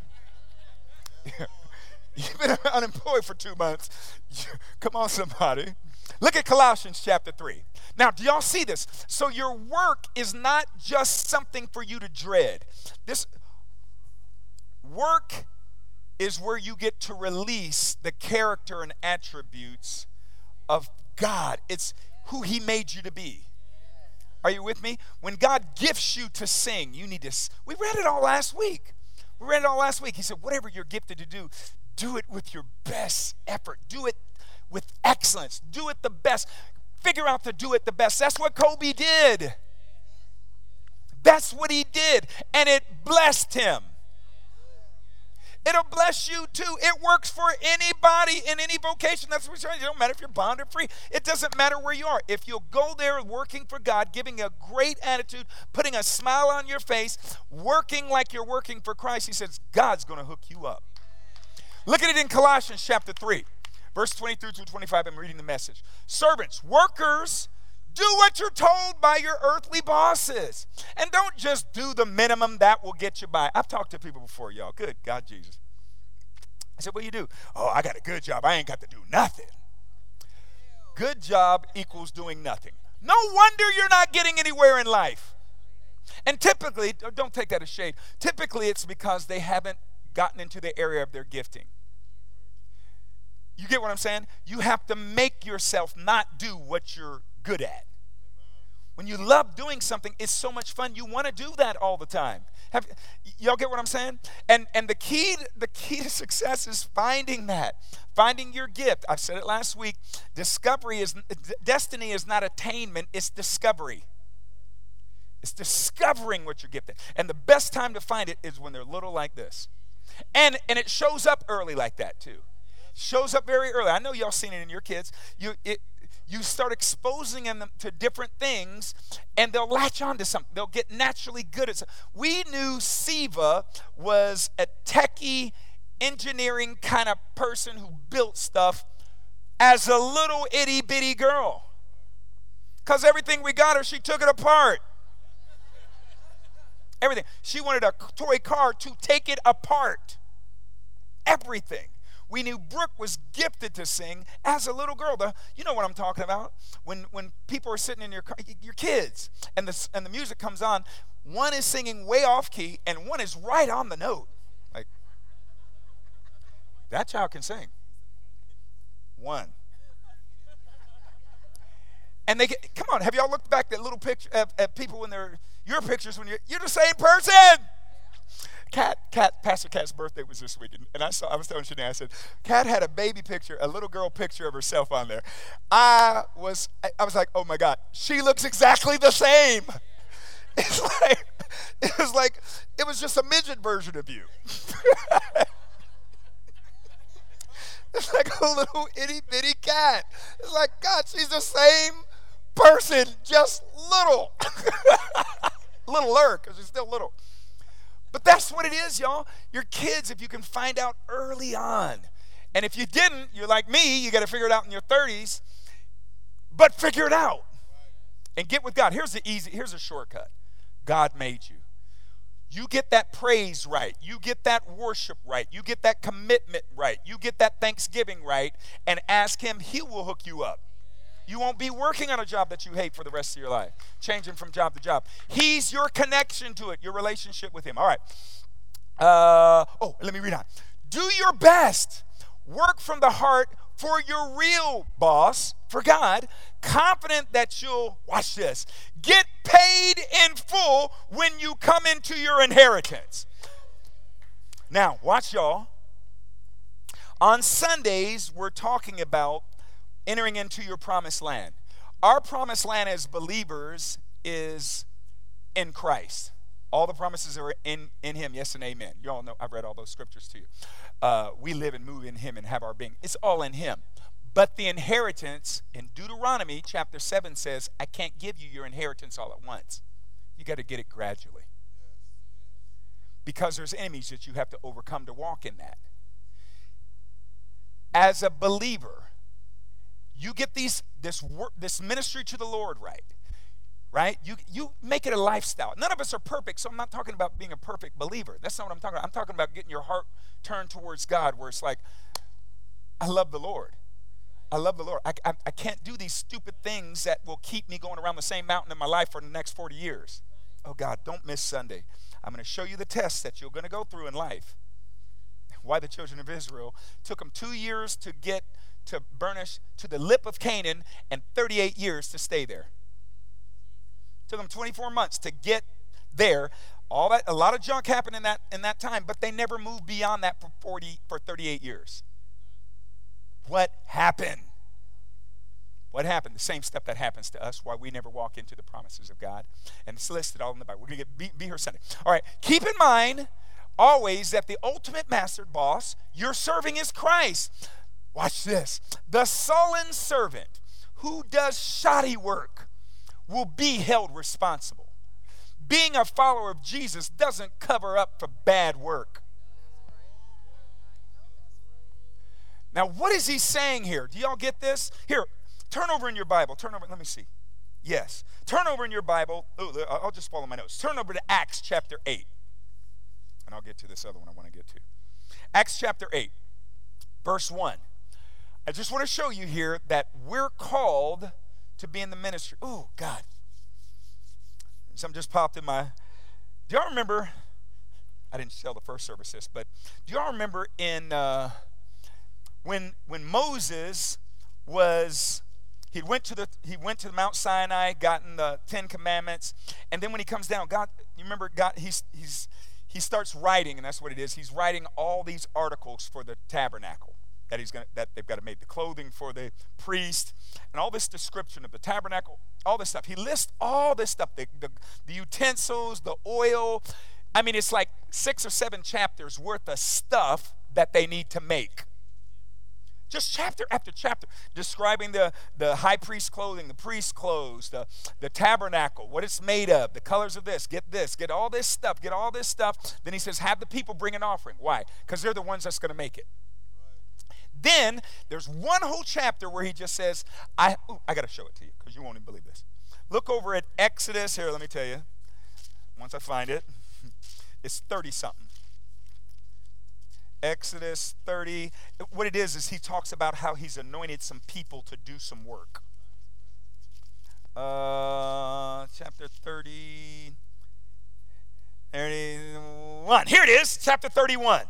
you've been unemployed for two months. Come on, somebody. Look at Colossians chapter three. Now, do y'all see this? So your work is not just something for you to dread. This work is where you get to release the character and attributes of God. It's who he made you to be. Are you with me? When God gifts you to sing, you need to. We read it all last week. We read it all last week. He said, whatever you're gifted to do, do it with your best effort. Do it with excellence. Do it the best. Figure out to do it the best. That's what Kobe did. That's what he did. And it blessed him. It'll bless you too. It works for anybody in any vocation. That's what we're saying. It don't matter if you're bond or free. It doesn't matter where you are. If you'll go there working for God, giving a great attitude, putting a smile on your face, working like you're working for Christ, he says, God's going to hook you up. Look at it in Colossians chapter three, verse twenty-three through twenty-five. I'm reading the Message. Servants, workers, do what you're told by your earthly bosses. And don't just do the minimum that will get you by. I've talked to people before, y'all. Good God, Jesus. I said, what do you do? Oh, I got a good job. I ain't got to do nothing. Good job equals doing nothing. No wonder you're not getting anywhere in life. And typically, don't take that as shade, typically it's because they haven't gotten into the area of their gifting. You get what I'm saying? You have to make yourself not do what you're good at. When you love doing something, it's so much fun. You want to do that all the time. Have, y'all get what I'm saying? And and the key to, the key to success is finding that, finding your gift. I said it last week. Discovery is destiny is not attainment. It's discovery. It's discovering what you're gifted. And the best time to find it is when they're little like this, and and it shows up early like that too. Shows up very early. I know y'all seen it in your kids. You it. You start exposing them to different things, and they'll latch on to something. They'll get naturally good at something. We knew Siva was a techie, engineering kind of person who built stuff as a little itty-bitty girl. Because everything we got her, she took it apart. Everything. She wanted a toy car to take it apart. Everything. We knew Brooke was gifted to sing as a little girl. The, you know what I'm talking about. When when people are sitting in your car, your kids, and the, and the music comes on, one is singing way off key, and one is right on the note. Like, that child can sing. One. And they get, come on, have y'all looked back at little picture at, at people when they're, your pictures when you're, you're the same person. Kat, Kat, Pastor Kat's birthday was this week, and I saw. I was telling Shanae, I said, Kat had a baby picture, a little girl picture of herself on there. I was, I, I was like, oh my God, she looks exactly the same. It's like, it was like, it was just a midget version of you. It's like a little itty bitty cat. It's like, God, she's the same person, just little, littler, because she's still little. But that's what it is, y'all. Your kids, if you can find out early on. And if you didn't, you're like me, you got to figure it out in your thirties. But figure it out. And get with God. Here's the easy, here's a shortcut. God made you. You get that praise right. You get that worship right. You get that commitment right. You get that thanksgiving right. And ask him, he will hook you up. You won't be working on a job that you hate for the rest of your life, changing from job to job. He's your connection to it, your relationship with him. All right. Uh, oh, let me read on. Do your best. Work from the heart for your real boss, for God, confident that you'll, watch this, get paid in full when you come into your inheritance. Now, watch y'all. On Sundays, we're talking about entering into your promised land. Our promised land as believers is in Christ. All the promises are in, in him, yes and amen. You all know, I've read all those scriptures to you. Uh, we live and move in him and have our being. It's all in him. But the inheritance in Deuteronomy chapter seven says, I can't give you your inheritance all at once. You got to get it gradually. Because there's enemies that you have to overcome to walk in that. As a believer, you get these this work, this ministry to the Lord right, right? You you make it a lifestyle. None of us are perfect, so I'm not talking about being a perfect believer. That's not what I'm talking about. I'm talking about getting your heart turned towards God, where it's like, I love the Lord. I love the Lord. I, I, I can't do these stupid things that will keep me going around the same mountain in my life for the next forty years. Oh God, don't miss Sunday. I'm going to show you the tests that you're going to go through in life. Why the children of Israel took them two years to get to burnish to the lip of Canaan and thirty-eight years to stay there. Took them twenty-four months to get there. All that, a lot of junk happened in that in that time, but they never moved beyond that for forty for thirty-eight years. What happened? What happened? The same stuff that happens to us, why we never walk into the promises of God. And it's listed all in the Bible. We're going to get be, be here Sunday. All right. Keep in mind always that the ultimate master boss you're serving is Christ. Watch this. The sullen servant who does shoddy work will be held responsible. Being a follower of Jesus doesn't cover up for bad work. Now, what is he saying here? Do y'all get this? Here, turn over in your Bible. Turn over. Let me see. Yes. Turn over in your Bible. Ooh, I'll just follow my notes. Turn over to Acts chapter eight. And I'll get to this other one I want to get to. Acts chapter eight, verse one. I just want to show you here that we're called to be in the ministry. Oh, God. Something just popped in my... Do y'all remember... I didn't tell the first service this, but do y'all remember in... Uh, when when Moses was he went to the he went to Mount Sinai, gotten the Ten Commandments, and then when he comes down, God, you remember God, he's he's he starts writing, and that's what it is. He's writing all these articles for the tabernacle that he's gonna that they've got to make, the clothing for the priest, and all this description of the tabernacle, all this stuff. He lists all this stuff, the the, the utensils, the oil. I mean, it's like six or seven chapters worth of stuff that they need to make. Just chapter after chapter, describing the, the high priest clothing, the priest clothes, the, the tabernacle, what it's made of, the colors of this, get this, get all this stuff, get all this stuff. Then he says, have the people bring an offering. Why? Because they're the ones that's going to make it. Then there's one whole chapter where he just says, I, ooh, I got to show it to you because you won't even believe this. Look over at Exodus. Here, let me tell you. Once I find it, it's thirty-something. Exodus thirty. What it is is he talks about how he's anointed some people to do some work. Uh, chapter thirty. thirty-one. Here it is, chapter thirty-one.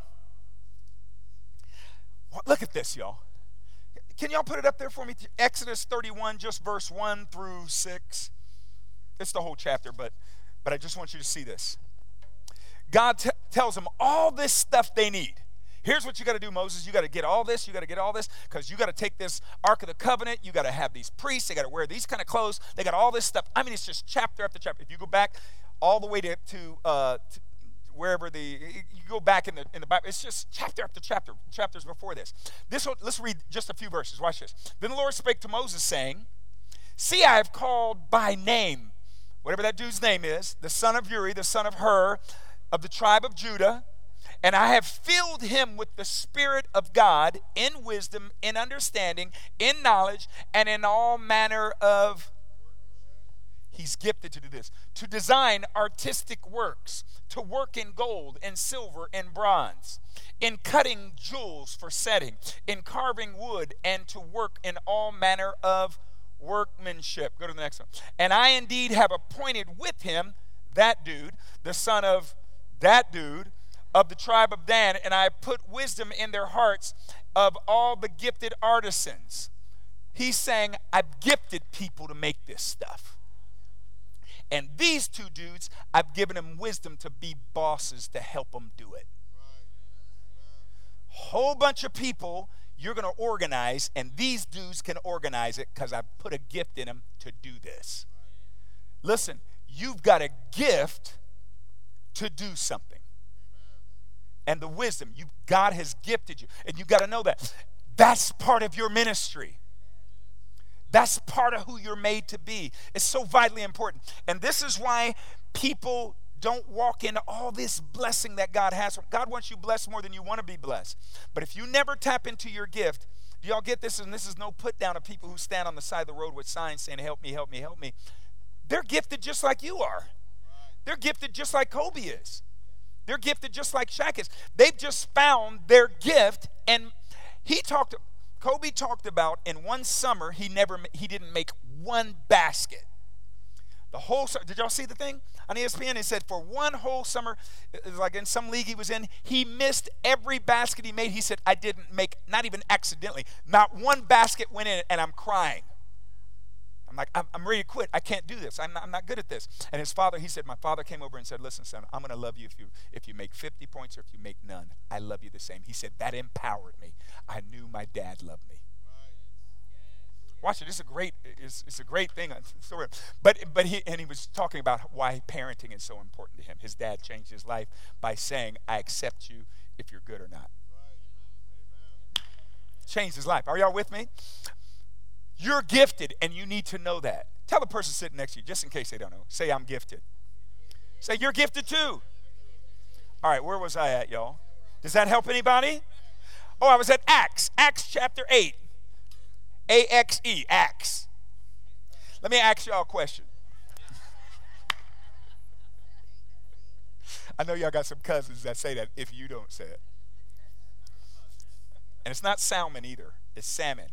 Look at this, y'all. Can y'all put it up there for me? Exodus thirty-one, just verse one through six. It's the whole chapter, but but I just want you to see this. God t- tells them all this stuff they need. Here's what you got to do, Moses. You got to get all this. You got to get all this because you got to take this Ark of the Covenant. You got to have these priests. They got to wear these kind of clothes. They got all this stuff. I mean, it's just chapter after chapter. If you go back all the way to, to, uh, to wherever the, you go back in the in the Bible, it's just chapter after chapter, chapters before this. This one, let's read just a few verses. Watch this. Then the Lord spake to Moses, saying, see, I have called by name, whatever that dude's name is, the son of Uri, the son of Hur, of the tribe of Judah, and I have filled him with the Spirit of God in wisdom, in understanding, in knowledge, and in all manner of, he's gifted to do this, to design artistic works, to work in gold and silver and bronze, in cutting jewels for setting, in carving wood, and to work in all manner of workmanship. Go to the next one. And I indeed have appointed with him that dude, the son of that dude, of the tribe of Dan, and I put wisdom in their hearts of all the gifted artisans. He's saying, I've gifted people to make this stuff. And these two dudes, I've given them wisdom to be bosses to help them do it. Whole bunch of people you're going to organize, and these dudes can organize it because I put a gift in them to do this. Listen, you've got a gift to do something. And the wisdom, you God has gifted you. And you got to know that. That's part of your ministry. That's part of who you're made to be. It's so vitally important. And this is why people don't walk into all this blessing that God has. God wants you blessed more than you want to be blessed. But if you never tap into your gift, do y'all get this? And this is no put down of people who stand on the side of the road with signs saying, help me, help me, help me. They're gifted just like you are. They're gifted just like Kobe is. They're gifted just like Shaq is. They've just found their gift. And he talked, Kobe talked about in one summer, he never, he didn't make one basket. The whole, did y'all see the thing on E S P N? He said for one whole summer, it was like in some league he was in, he missed every basket he made. He said, I didn't make, not even accidentally, not one basket went in, and I'm crying. I'm like, I'm, I'm ready to quit. I can't do this. I'm not, I'm not good at this. And his father, he said, my father came over and said, listen, son, I'm going to love you if you if you make fifty points or if you make none. I love you the same. He said, that empowered me. I knew my dad loved me. Watch it. It's a great, it's, it's a great thing. But but he and he was talking about why parenting is so important to him. His dad changed his life by saying, I accept you if you're good or not. Changed his life. Are y'all with me? You're gifted, and you need to know that. Tell the person sitting next to you, just in case they don't know. Say, I'm gifted. Say, you're gifted too. All right, where was I at, y'all? Does that help anybody? Oh, I was at Acts. Acts chapter eight. A X E, Acts. Let me ask y'all a question. I know y'all got some cousins that say that if you don't say it. And it's not salmon either. It's salmon.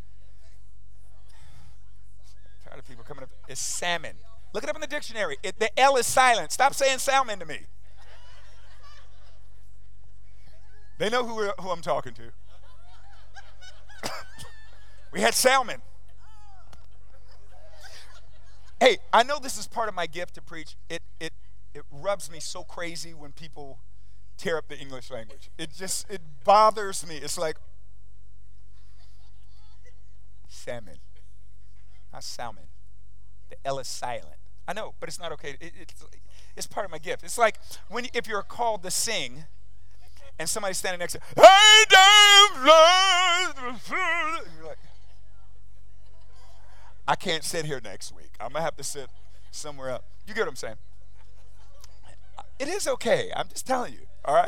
Tired of people coming up. It's salmon. Look it up in the dictionary. It, the L is silent. Stop saying salmon to me. They know who, who I'm talking to. We had salmon. Hey, I know this is part of my gift to preach. It it it rubs me so crazy when people tear up the English language. It just it bothers me. It's like salmon, not salmon. The L is silent. I know, but it's not okay. It, it's it's part of my gift. It's like when if you're called to sing, and somebody's standing next to you, hey, damn, and you're like, I can't sit here next week. I'm gonna have to sit somewhere else. You get what I'm saying? It is okay. I'm just telling you. All right.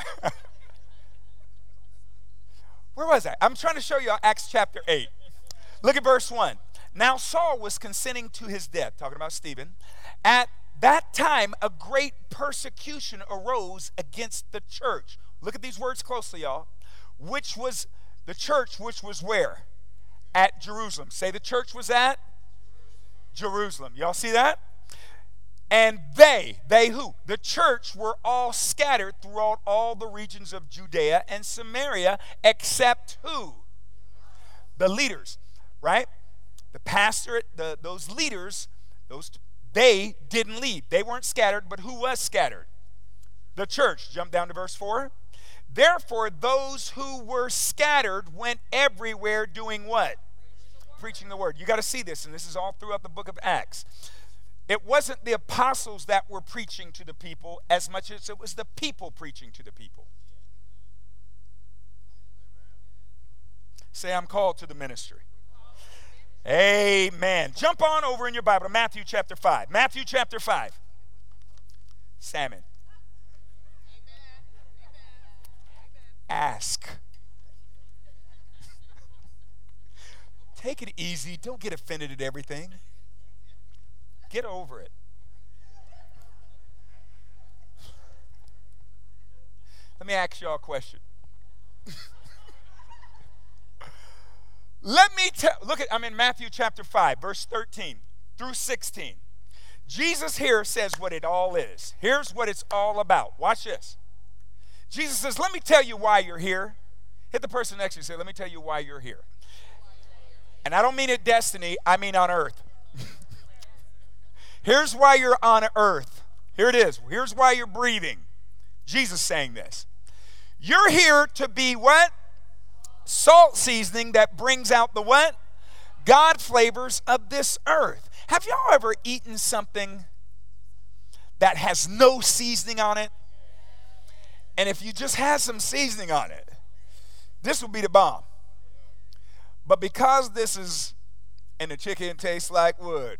Where was I? I'm trying to show you Acts chapter eight. Look at verse one. Now Saul was consenting to his death, talking about Stephen. At that time, a great persecution arose against the church. Look at these words closely, y'all. Which was the church, which was where? At Jerusalem. Say the church was at Jerusalem. Y'all see that? And they, they who? The church were all scattered throughout all the regions of Judea and Samaria, except who? The leaders, right? The pastorate, the, those leaders, those they didn't leave. They weren't scattered, but who was scattered? The church. Jump down to verse four. Therefore, those who were scattered went everywhere doing what? Preaching the word. You got to see this, and this is all throughout the book of Acts. It wasn't the apostles that were preaching to the people as much as it was the people preaching to the people. Say, I'm called to the ministry. Amen. Jump on over in your Bible to Matthew chapter five. Matthew chapter five. Salmon. Ask. Take it easy. Don't get offended at everything. Get over it. Let me ask y'all a question. Let me tell, look at, I'm in Matthew chapter five, verse thirteen through sixteen. Jesus here says what it all is. Here's what it's all about. Watch this. Jesus says, let me tell you why you're here. Hit the person next to you and say, let me tell you why you're here. And I don't mean at destiny, I mean on earth. Here's why you're on earth. Here it is. Here's why you're breathing. Jesus saying this. You're here to be what? Salt seasoning that brings out the what? God flavors of this earth. Have y'all ever eaten something that has no seasoning on it? And if you just had some seasoning on it, this would be the bomb. But because this is, and the chicken tastes like wood,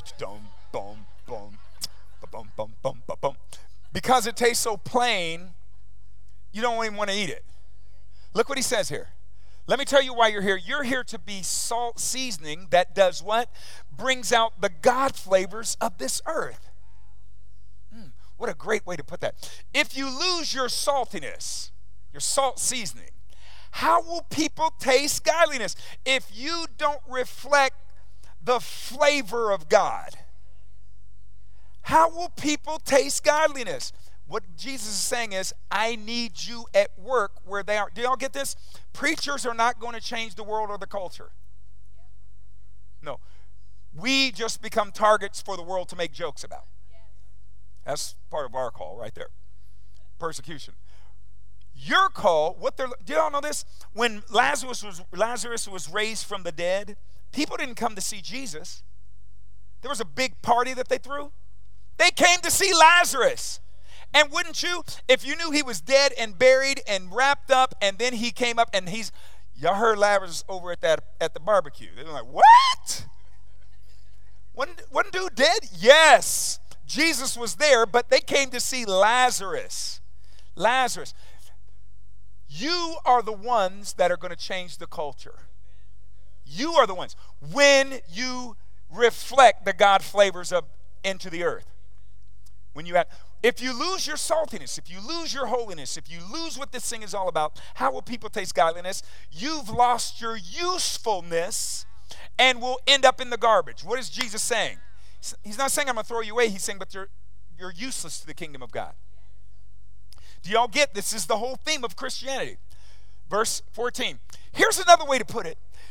because it tastes so plain, you don't even want to eat it. Look what he says here. Let me tell you why you're here. You're here to be salt seasoning that does what? Brings out the God flavors of this earth. Mm, what a great way to put that. If you lose your saltiness, your salt seasoning, how will people taste godliness if you don't reflect the flavor of God? How will people taste godliness? What Jesus is saying is, I need you at work where they are. Do y'all get this? Preachers are not going to change the world or the culture. No. We just become targets for the world to make jokes about. That's part of our call right there. Persecution. Your call, what they're, do y'all know this? When Lazarus was, Lazarus was raised from the dead, people didn't come to see Jesus. There was a big party that they threw. They came to see Lazarus. And wouldn't you, if you knew he was dead and buried and wrapped up, and then he came up and he's, y'all heard Lazarus over at that at the barbecue. They were like, what? Wasn't, wasn't dude dead? Yes. Jesus was there, but they came to see Lazarus. Lazarus. You are the ones that are going to change the culture. You are the ones. When you reflect the God flavors of into the earth. When you have, if you lose your saltiness, if you lose your holiness, if you lose what this thing is all about, how will people taste godliness? You've lost your usefulness and will end up in the garbage. What is Jesus saying? He's not saying I'm going to throw you away. He's saying, but you're, you're useless to the kingdom of God. Do y'all get this? Is the whole theme of Christianity. Verse fourteen. Here's another way to put it.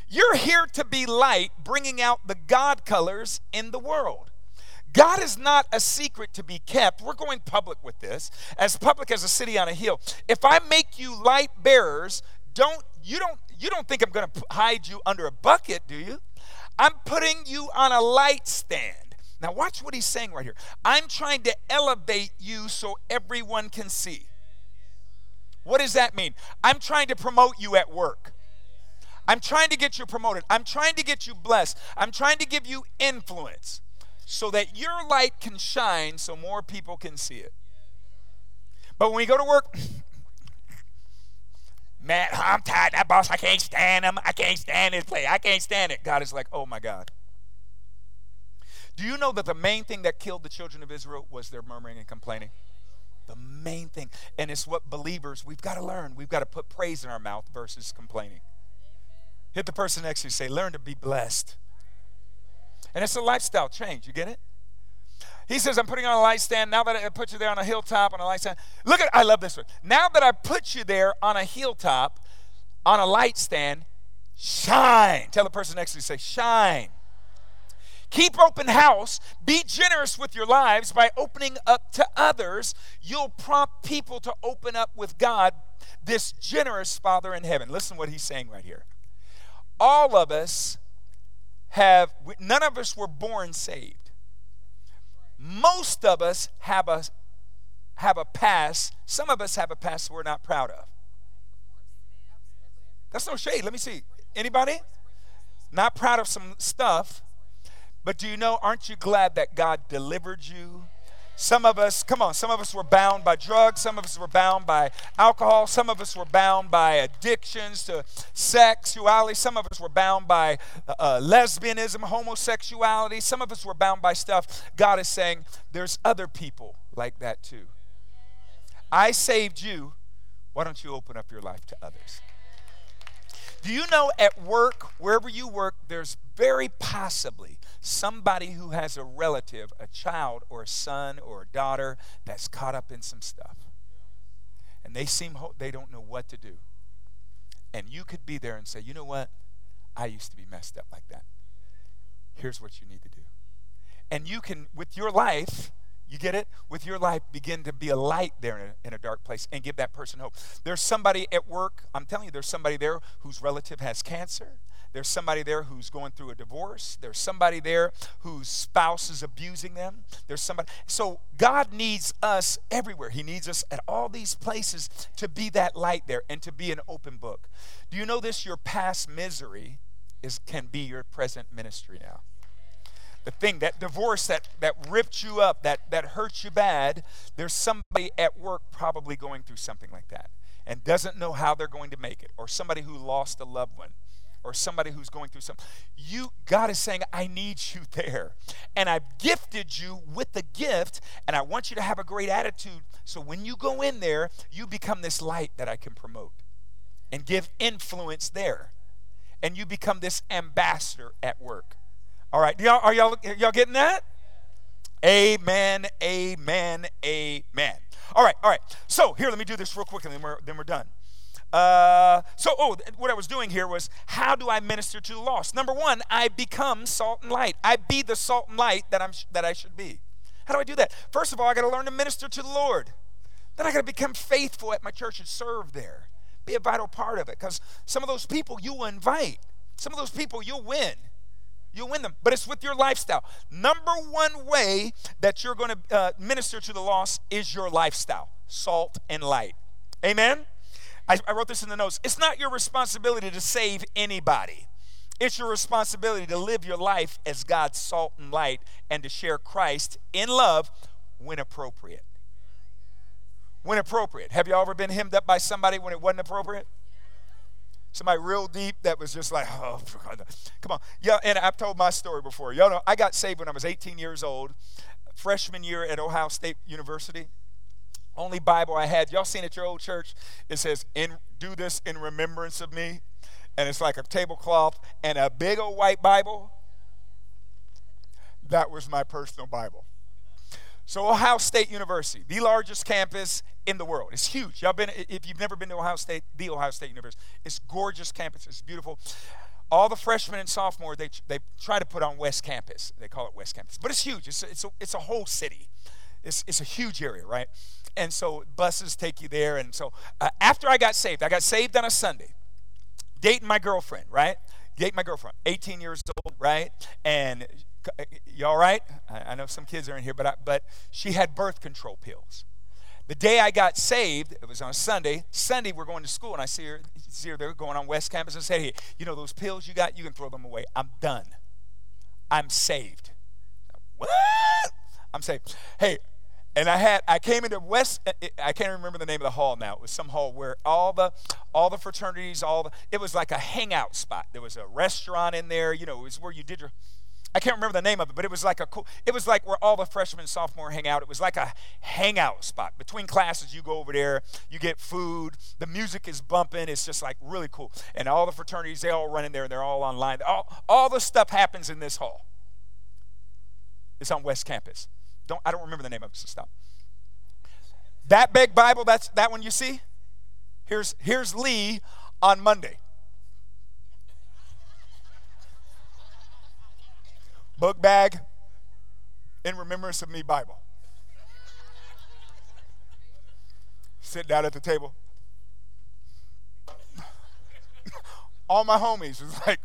You're here to be light, bringing out the God colors in the world. God is not a secret to be kept. We're going public with this, as public as a city on a hill. If I make you light bearers, don't you don't you don't think I'm going to hide you under a bucket, do you? I'm putting you on a light stand. Now watch what he's saying right here. I'm trying to elevate you so everyone can see. What does that mean? I'm trying to promote you at work. I'm trying to get you promoted. I'm trying to get you blessed. I'm trying to give you influence so that your light can shine so more people can see it. But when we go to work, man, I'm tired. That boss, I can't stand him. I can't stand his play. I can't stand it. God is like, oh my God. Do you know that the main thing that killed the children of Israel was their murmuring and complaining? The main thing. And it's what believers, we've got to learn. We've got to put praise in our mouth versus complaining. Hit the person next to you, say, learn to be blessed. And it's a lifestyle change. You get it? He says, I'm putting on a light stand. Now that I put you there on a hilltop on a light stand. Look at, I love this one. Now that I put you there on a hilltop, on a light stand, shine. Tell the person next to you, say, shine. Keep open house. Be generous with your lives by opening up to others. You'll prompt people to open up with God, this generous Father in heaven. Listen to what he's saying right here. All of us have, none of us were born saved. Most of us have a, have a past. Some of us have a past we're not proud of. That's no shade. Let me see. Anybody? Not proud of some stuff. But do you know, aren't you glad that God delivered you? Some of us, come on, some of us were bound by drugs. Some of us were bound by alcohol. Some of us were bound by addictions to sexuality. Some of us were bound by uh, lesbianism, homosexuality. Some of us were bound by stuff. God is saying, there's other people like that too. I saved you. Why don't you open up your life to others? Do you know at work, wherever you work, there's very possibly somebody who has a relative, a child or a son or a daughter that's caught up in some stuff. And they seem, ho- they don't know what to do. And you could be there and say, you know what? I used to be messed up like that. Here's what you need to do. And you can, with your life, you get it? With your life, begin to be a light there in a, in a dark place and give that person hope. There's somebody at work, I'm telling you, there's somebody there whose relative has cancer. There's somebody there who's going through a divorce. There's somebody there whose spouse is abusing them. There's somebody. So God needs us everywhere. He needs us at all these places to be that light there and to be an open book. Do you know this? Your past misery is can be your present ministry now. The thing, that divorce that, that ripped you up, that, that hurt you bad, there's somebody at work probably going through something like that and doesn't know how they're going to make it, or somebody who lost a loved one, or somebody who's going through something. You, God is saying, I need you there. And I've gifted you with the gift, and I want you to have a great attitude. So when you go in there, you become this light that I can promote and give influence there. And you become this ambassador at work. All right, y'all, are y'all, y'all getting that? Amen, amen, amen. All right, all right. So here, let me do this real quick, and then we're, then we're done. Uh, so, oh, what I was doing here was, how do I minister to the lost? Number one, I become salt and light. I be the salt and light that I'm that I should be. How do I do that? First of all, I got to learn to minister to the Lord. Then I got to become faithful at my church and serve there. Be a vital part of it, because some of those people you will invite. Some of those people you'll win. You'll win them, but it's with your lifestyle. Number one way that you're going to uh, minister to the lost is your lifestyle, salt and light. Amen? I, I wrote this in the notes. It's not your responsibility to save anybody. It's your responsibility to live your life as God's salt and light and to share Christ in love when appropriate. When appropriate. Have you ever been hemmed up by somebody when it wasn't appropriate? Somebody real deep that was just like, oh, come on. Yeah, and I've told my story before. Y'all know, I got saved when I was eighteen years old, freshman year at Ohio State University. Only Bible I had. Y'all seen at your old church? It says, "In do this in remembrance of me." And it's like a tablecloth and a big old white Bible. That was my personal Bible. So Ohio State University, the largest campus in the world. It's huge. Y'all been, if you've never been to Ohio State, the Ohio State University, it's gorgeous campus. It's beautiful. All the freshmen and sophomore, they they try to put on West Campus. They call it West Campus, but it's huge. It's a, it's a, it's a whole city. It's it's a huge area, right? And so buses take you there. And so uh, after I got saved, I got saved on a Sunday, dating my girlfriend, right? Dating my girlfriend, eighteen years old, right? And you all right? I, I know some kids are in here, but I, but she had birth control pills. The day I got saved, it was on a Sunday. Sunday, we're going to school, and I see her, see her there going on West Campus and say, hey, you know those pills you got? You can throw them away. I'm done. I'm saved. What? I'm saved. Hey, and I had, I came into West, I can't remember the name of the hall now. It was some hall where all the, all the fraternities, all the, it was like a hangout spot. There was a restaurant in there. You know, it was where you did your, I can't remember the name of it, but it was like a cool, it was like where all the freshmen and sophomore hang out. It was like a hangout spot. Between classes, you go over there, you get food, the music is bumping, it's just like really cool. And all the fraternities, they all run in there, and they're all online. All, all the stuff happens in this hall. It's on West Campus. Don't, I don't remember the name of it, so stop. That big Bible, that's that one you see? Here's, here's Lee on Monday. Book bag, in remembrance of me Bible. Sit down at the table. All my homies was like,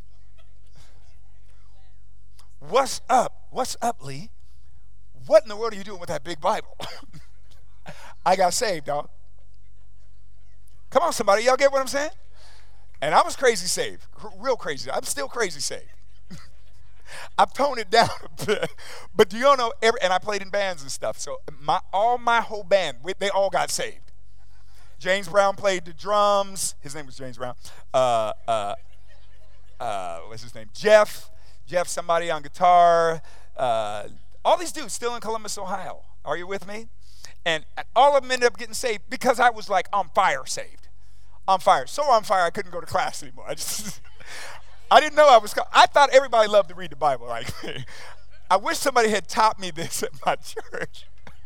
what's up? What's up, Lee? What in the world are you doing with that big Bible? I got saved, dog. Come on, somebody. Y'all get what I'm saying? And I was crazy saved. Real crazy. I'm still crazy saved. I've toned it down a bit. But do you all know, every, and I played in bands and stuff, so my all my whole band, we, they all got saved. James Brown played the drums. His name was James Brown. Uh, uh, uh, what's his name? Jeff. Jeff, somebody on guitar. Uh, all these dudes still in Columbus, Ohio. Are you with me? And all of them ended up getting saved because I was like on fire saved. On fire. So on fire I couldn't go to class anymore. I just... I didn't know I was, I thought everybody loved to read the Bible like me. I wish somebody had taught me this at my church.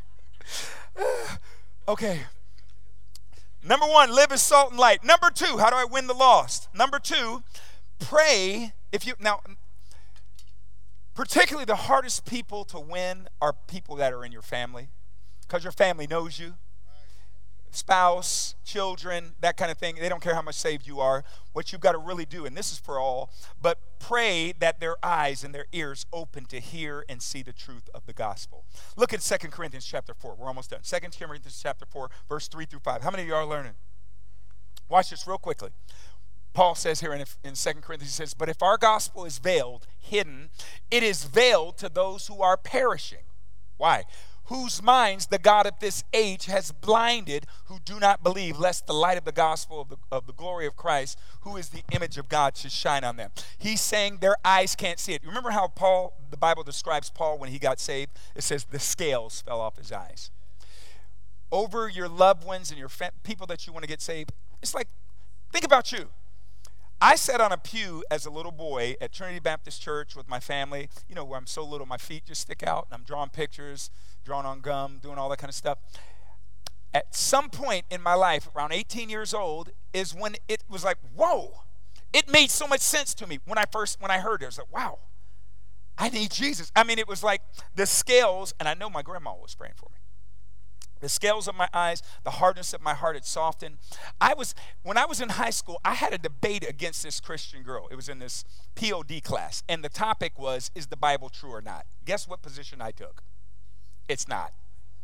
Okay. Number one, live as salt and light. Number two, how do I win the lost? Number two, pray. If you, now, particularly the hardest people to win are people that are in your family, because your family knows you. Spouse, children, that kind of thing. They don't care how much saved you are. What you've got to really do, and this is for all, but pray that their eyes and their ears open to hear and see the truth of the gospel. Look at Second Corinthians chapter four. We're almost done. Second Corinthians chapter four, verse three through five. How many of you are learning? Watch this real quickly. Paul says here in, in Second Corinthians, he says, but if our gospel is veiled, hidden, it is veiled to those who are perishing. Why? Whose minds the God of this age has blinded, who do not believe, lest the light of the gospel of the, of the glory of Christ, who is the image of God, should shine on them. He's saying their eyes can't see it. Remember how Paul, the Bible describes Paul when he got saved? It says the scales fell off his eyes. Over your loved ones and your fam- people that you want to get saved, it's like, think about you. I sat on a pew as a little boy at Trinity Baptist Church with my family, you know, where I'm so little, my feet just stick out, and I'm drawing pictures, drawing on gum, doing all that kind of stuff. At some point in my life, around eighteen years old, is when it was like, whoa, it made so much sense to me when I first, when I heard it. I was like, wow, I need Jesus. I mean, it was like the scales, and I know my grandma was praying for me. The scales of my eyes, the hardness of my heart had softened. I was, when I was in high school, I had a debate against this Christian girl. It was in this P O D class, and the topic was, is the Bible true or not? Guess what position I took? It's not.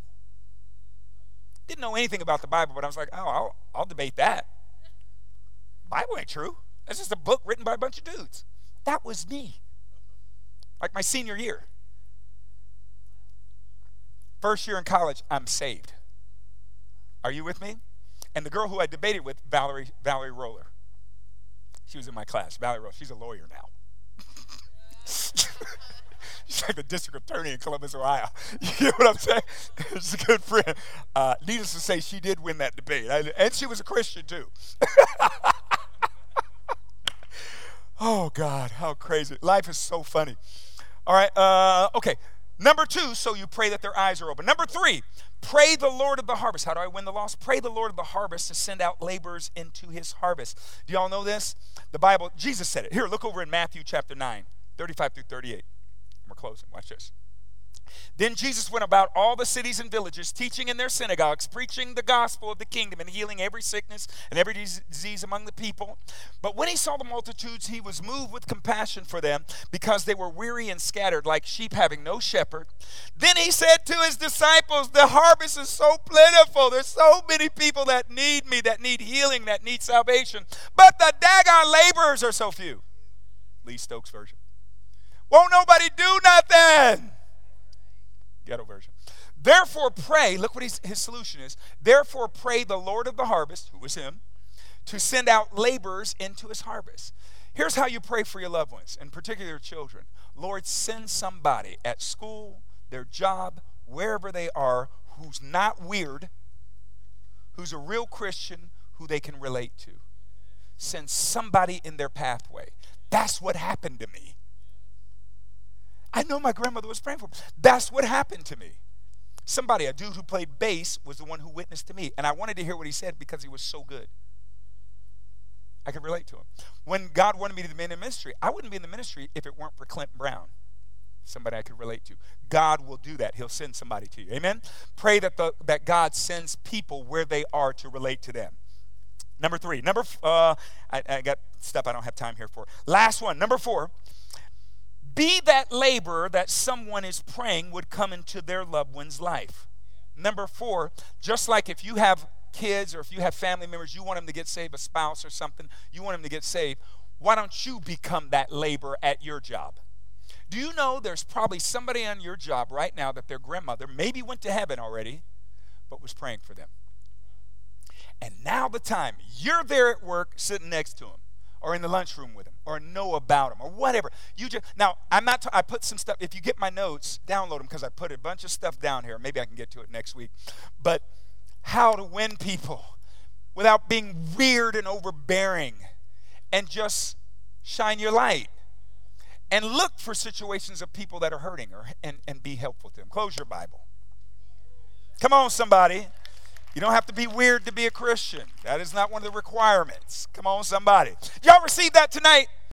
Didn't know anything about the Bible, but I was like, oh, I'll, I'll debate that. Bible ain't true. That's just a book written by a bunch of dudes. That was me. Like my senior year. First year in college, I'm saved. Are you with me? And the girl who I debated with, Valerie, Valerie Roller. She was in my class. Valerie Roller. She's a lawyer now. She's like the district attorney in Columbus, Ohio. You know what I'm saying? She's a good friend. Uh, needless to say, she did win that debate. I, and she was a Christian, too. Oh, God, how crazy. Life is so funny. All right, uh, okay. Number two, so you pray that their eyes are open. Number three, pray the Lord of the harvest. How do I win the lost? Pray the Lord of the harvest to send out laborers into his harvest. Do y'all know this? The Bible, Jesus said it. Here, look over in Matthew chapter nine, thirty-five through thirty-eight. We're closing. Watch this. Then Jesus went about all the cities and villages, teaching in their synagogues, preaching the gospel of the kingdom, and healing every sickness and every disease among the people. But when he saw the multitudes, he was moved with compassion for them, because they were weary and scattered, like sheep having no shepherd. Then he said to his disciples, the harvest is so plentiful. There's so many people that need me, that need healing, that need salvation. But the daggone laborers are so few. Lee Stokes version. Won't nobody do nothing? Ghetto version. Therefore pray, look what his, his solution is. Therefore pray the Lord of the harvest, who is him, to send out laborers into his harvest. Here's how you pray for your loved ones, in particular your children. Lord, send somebody at school, their job, wherever they are, who's not weird, who's a real Christian, who they can relate to. Send somebody in their pathway. That's what happened to me. I know my grandmother was praying for me. That's what happened to me. Somebody, a dude who played bass, was the one who witnessed to me. And I wanted to hear what he said because he was so good. I could relate to him. When God wanted me to be in the ministry, I wouldn't be in the ministry if it weren't for Clint Brown. Somebody I could relate to. God will do that. He'll send somebody to you. Amen? Pray that, the, that God sends people where they are to relate to them. Number three. Number, uh, I, I got stuff I don't have time here for. Last one. Number four. Be that laborer that someone is praying would come into their loved one's life. Number four, just like if you have kids or if you have family members, you want them to get saved, a spouse or something, you want them to get saved, why don't you become that laborer at your job? Do you know there's probably somebody on your job right now that their grandmother maybe went to heaven already, but was praying for them? And now the time, you're there at work sitting next to them, or in the lunchroom with them, or know about them, or whatever. You just now, I'm not. T- I put some stuff. If you get my notes, download them, because I put a bunch of stuff down here. Maybe I can get to it next week. But how to win people without being weird and overbearing, and just shine your light and look for situations of people that are hurting, or and and be helpful to them. Close your Bible. Come on, somebody. You don't have to be weird to be a Christian. That is not one of the requirements. Come on, somebody. Y'all receive that tonight?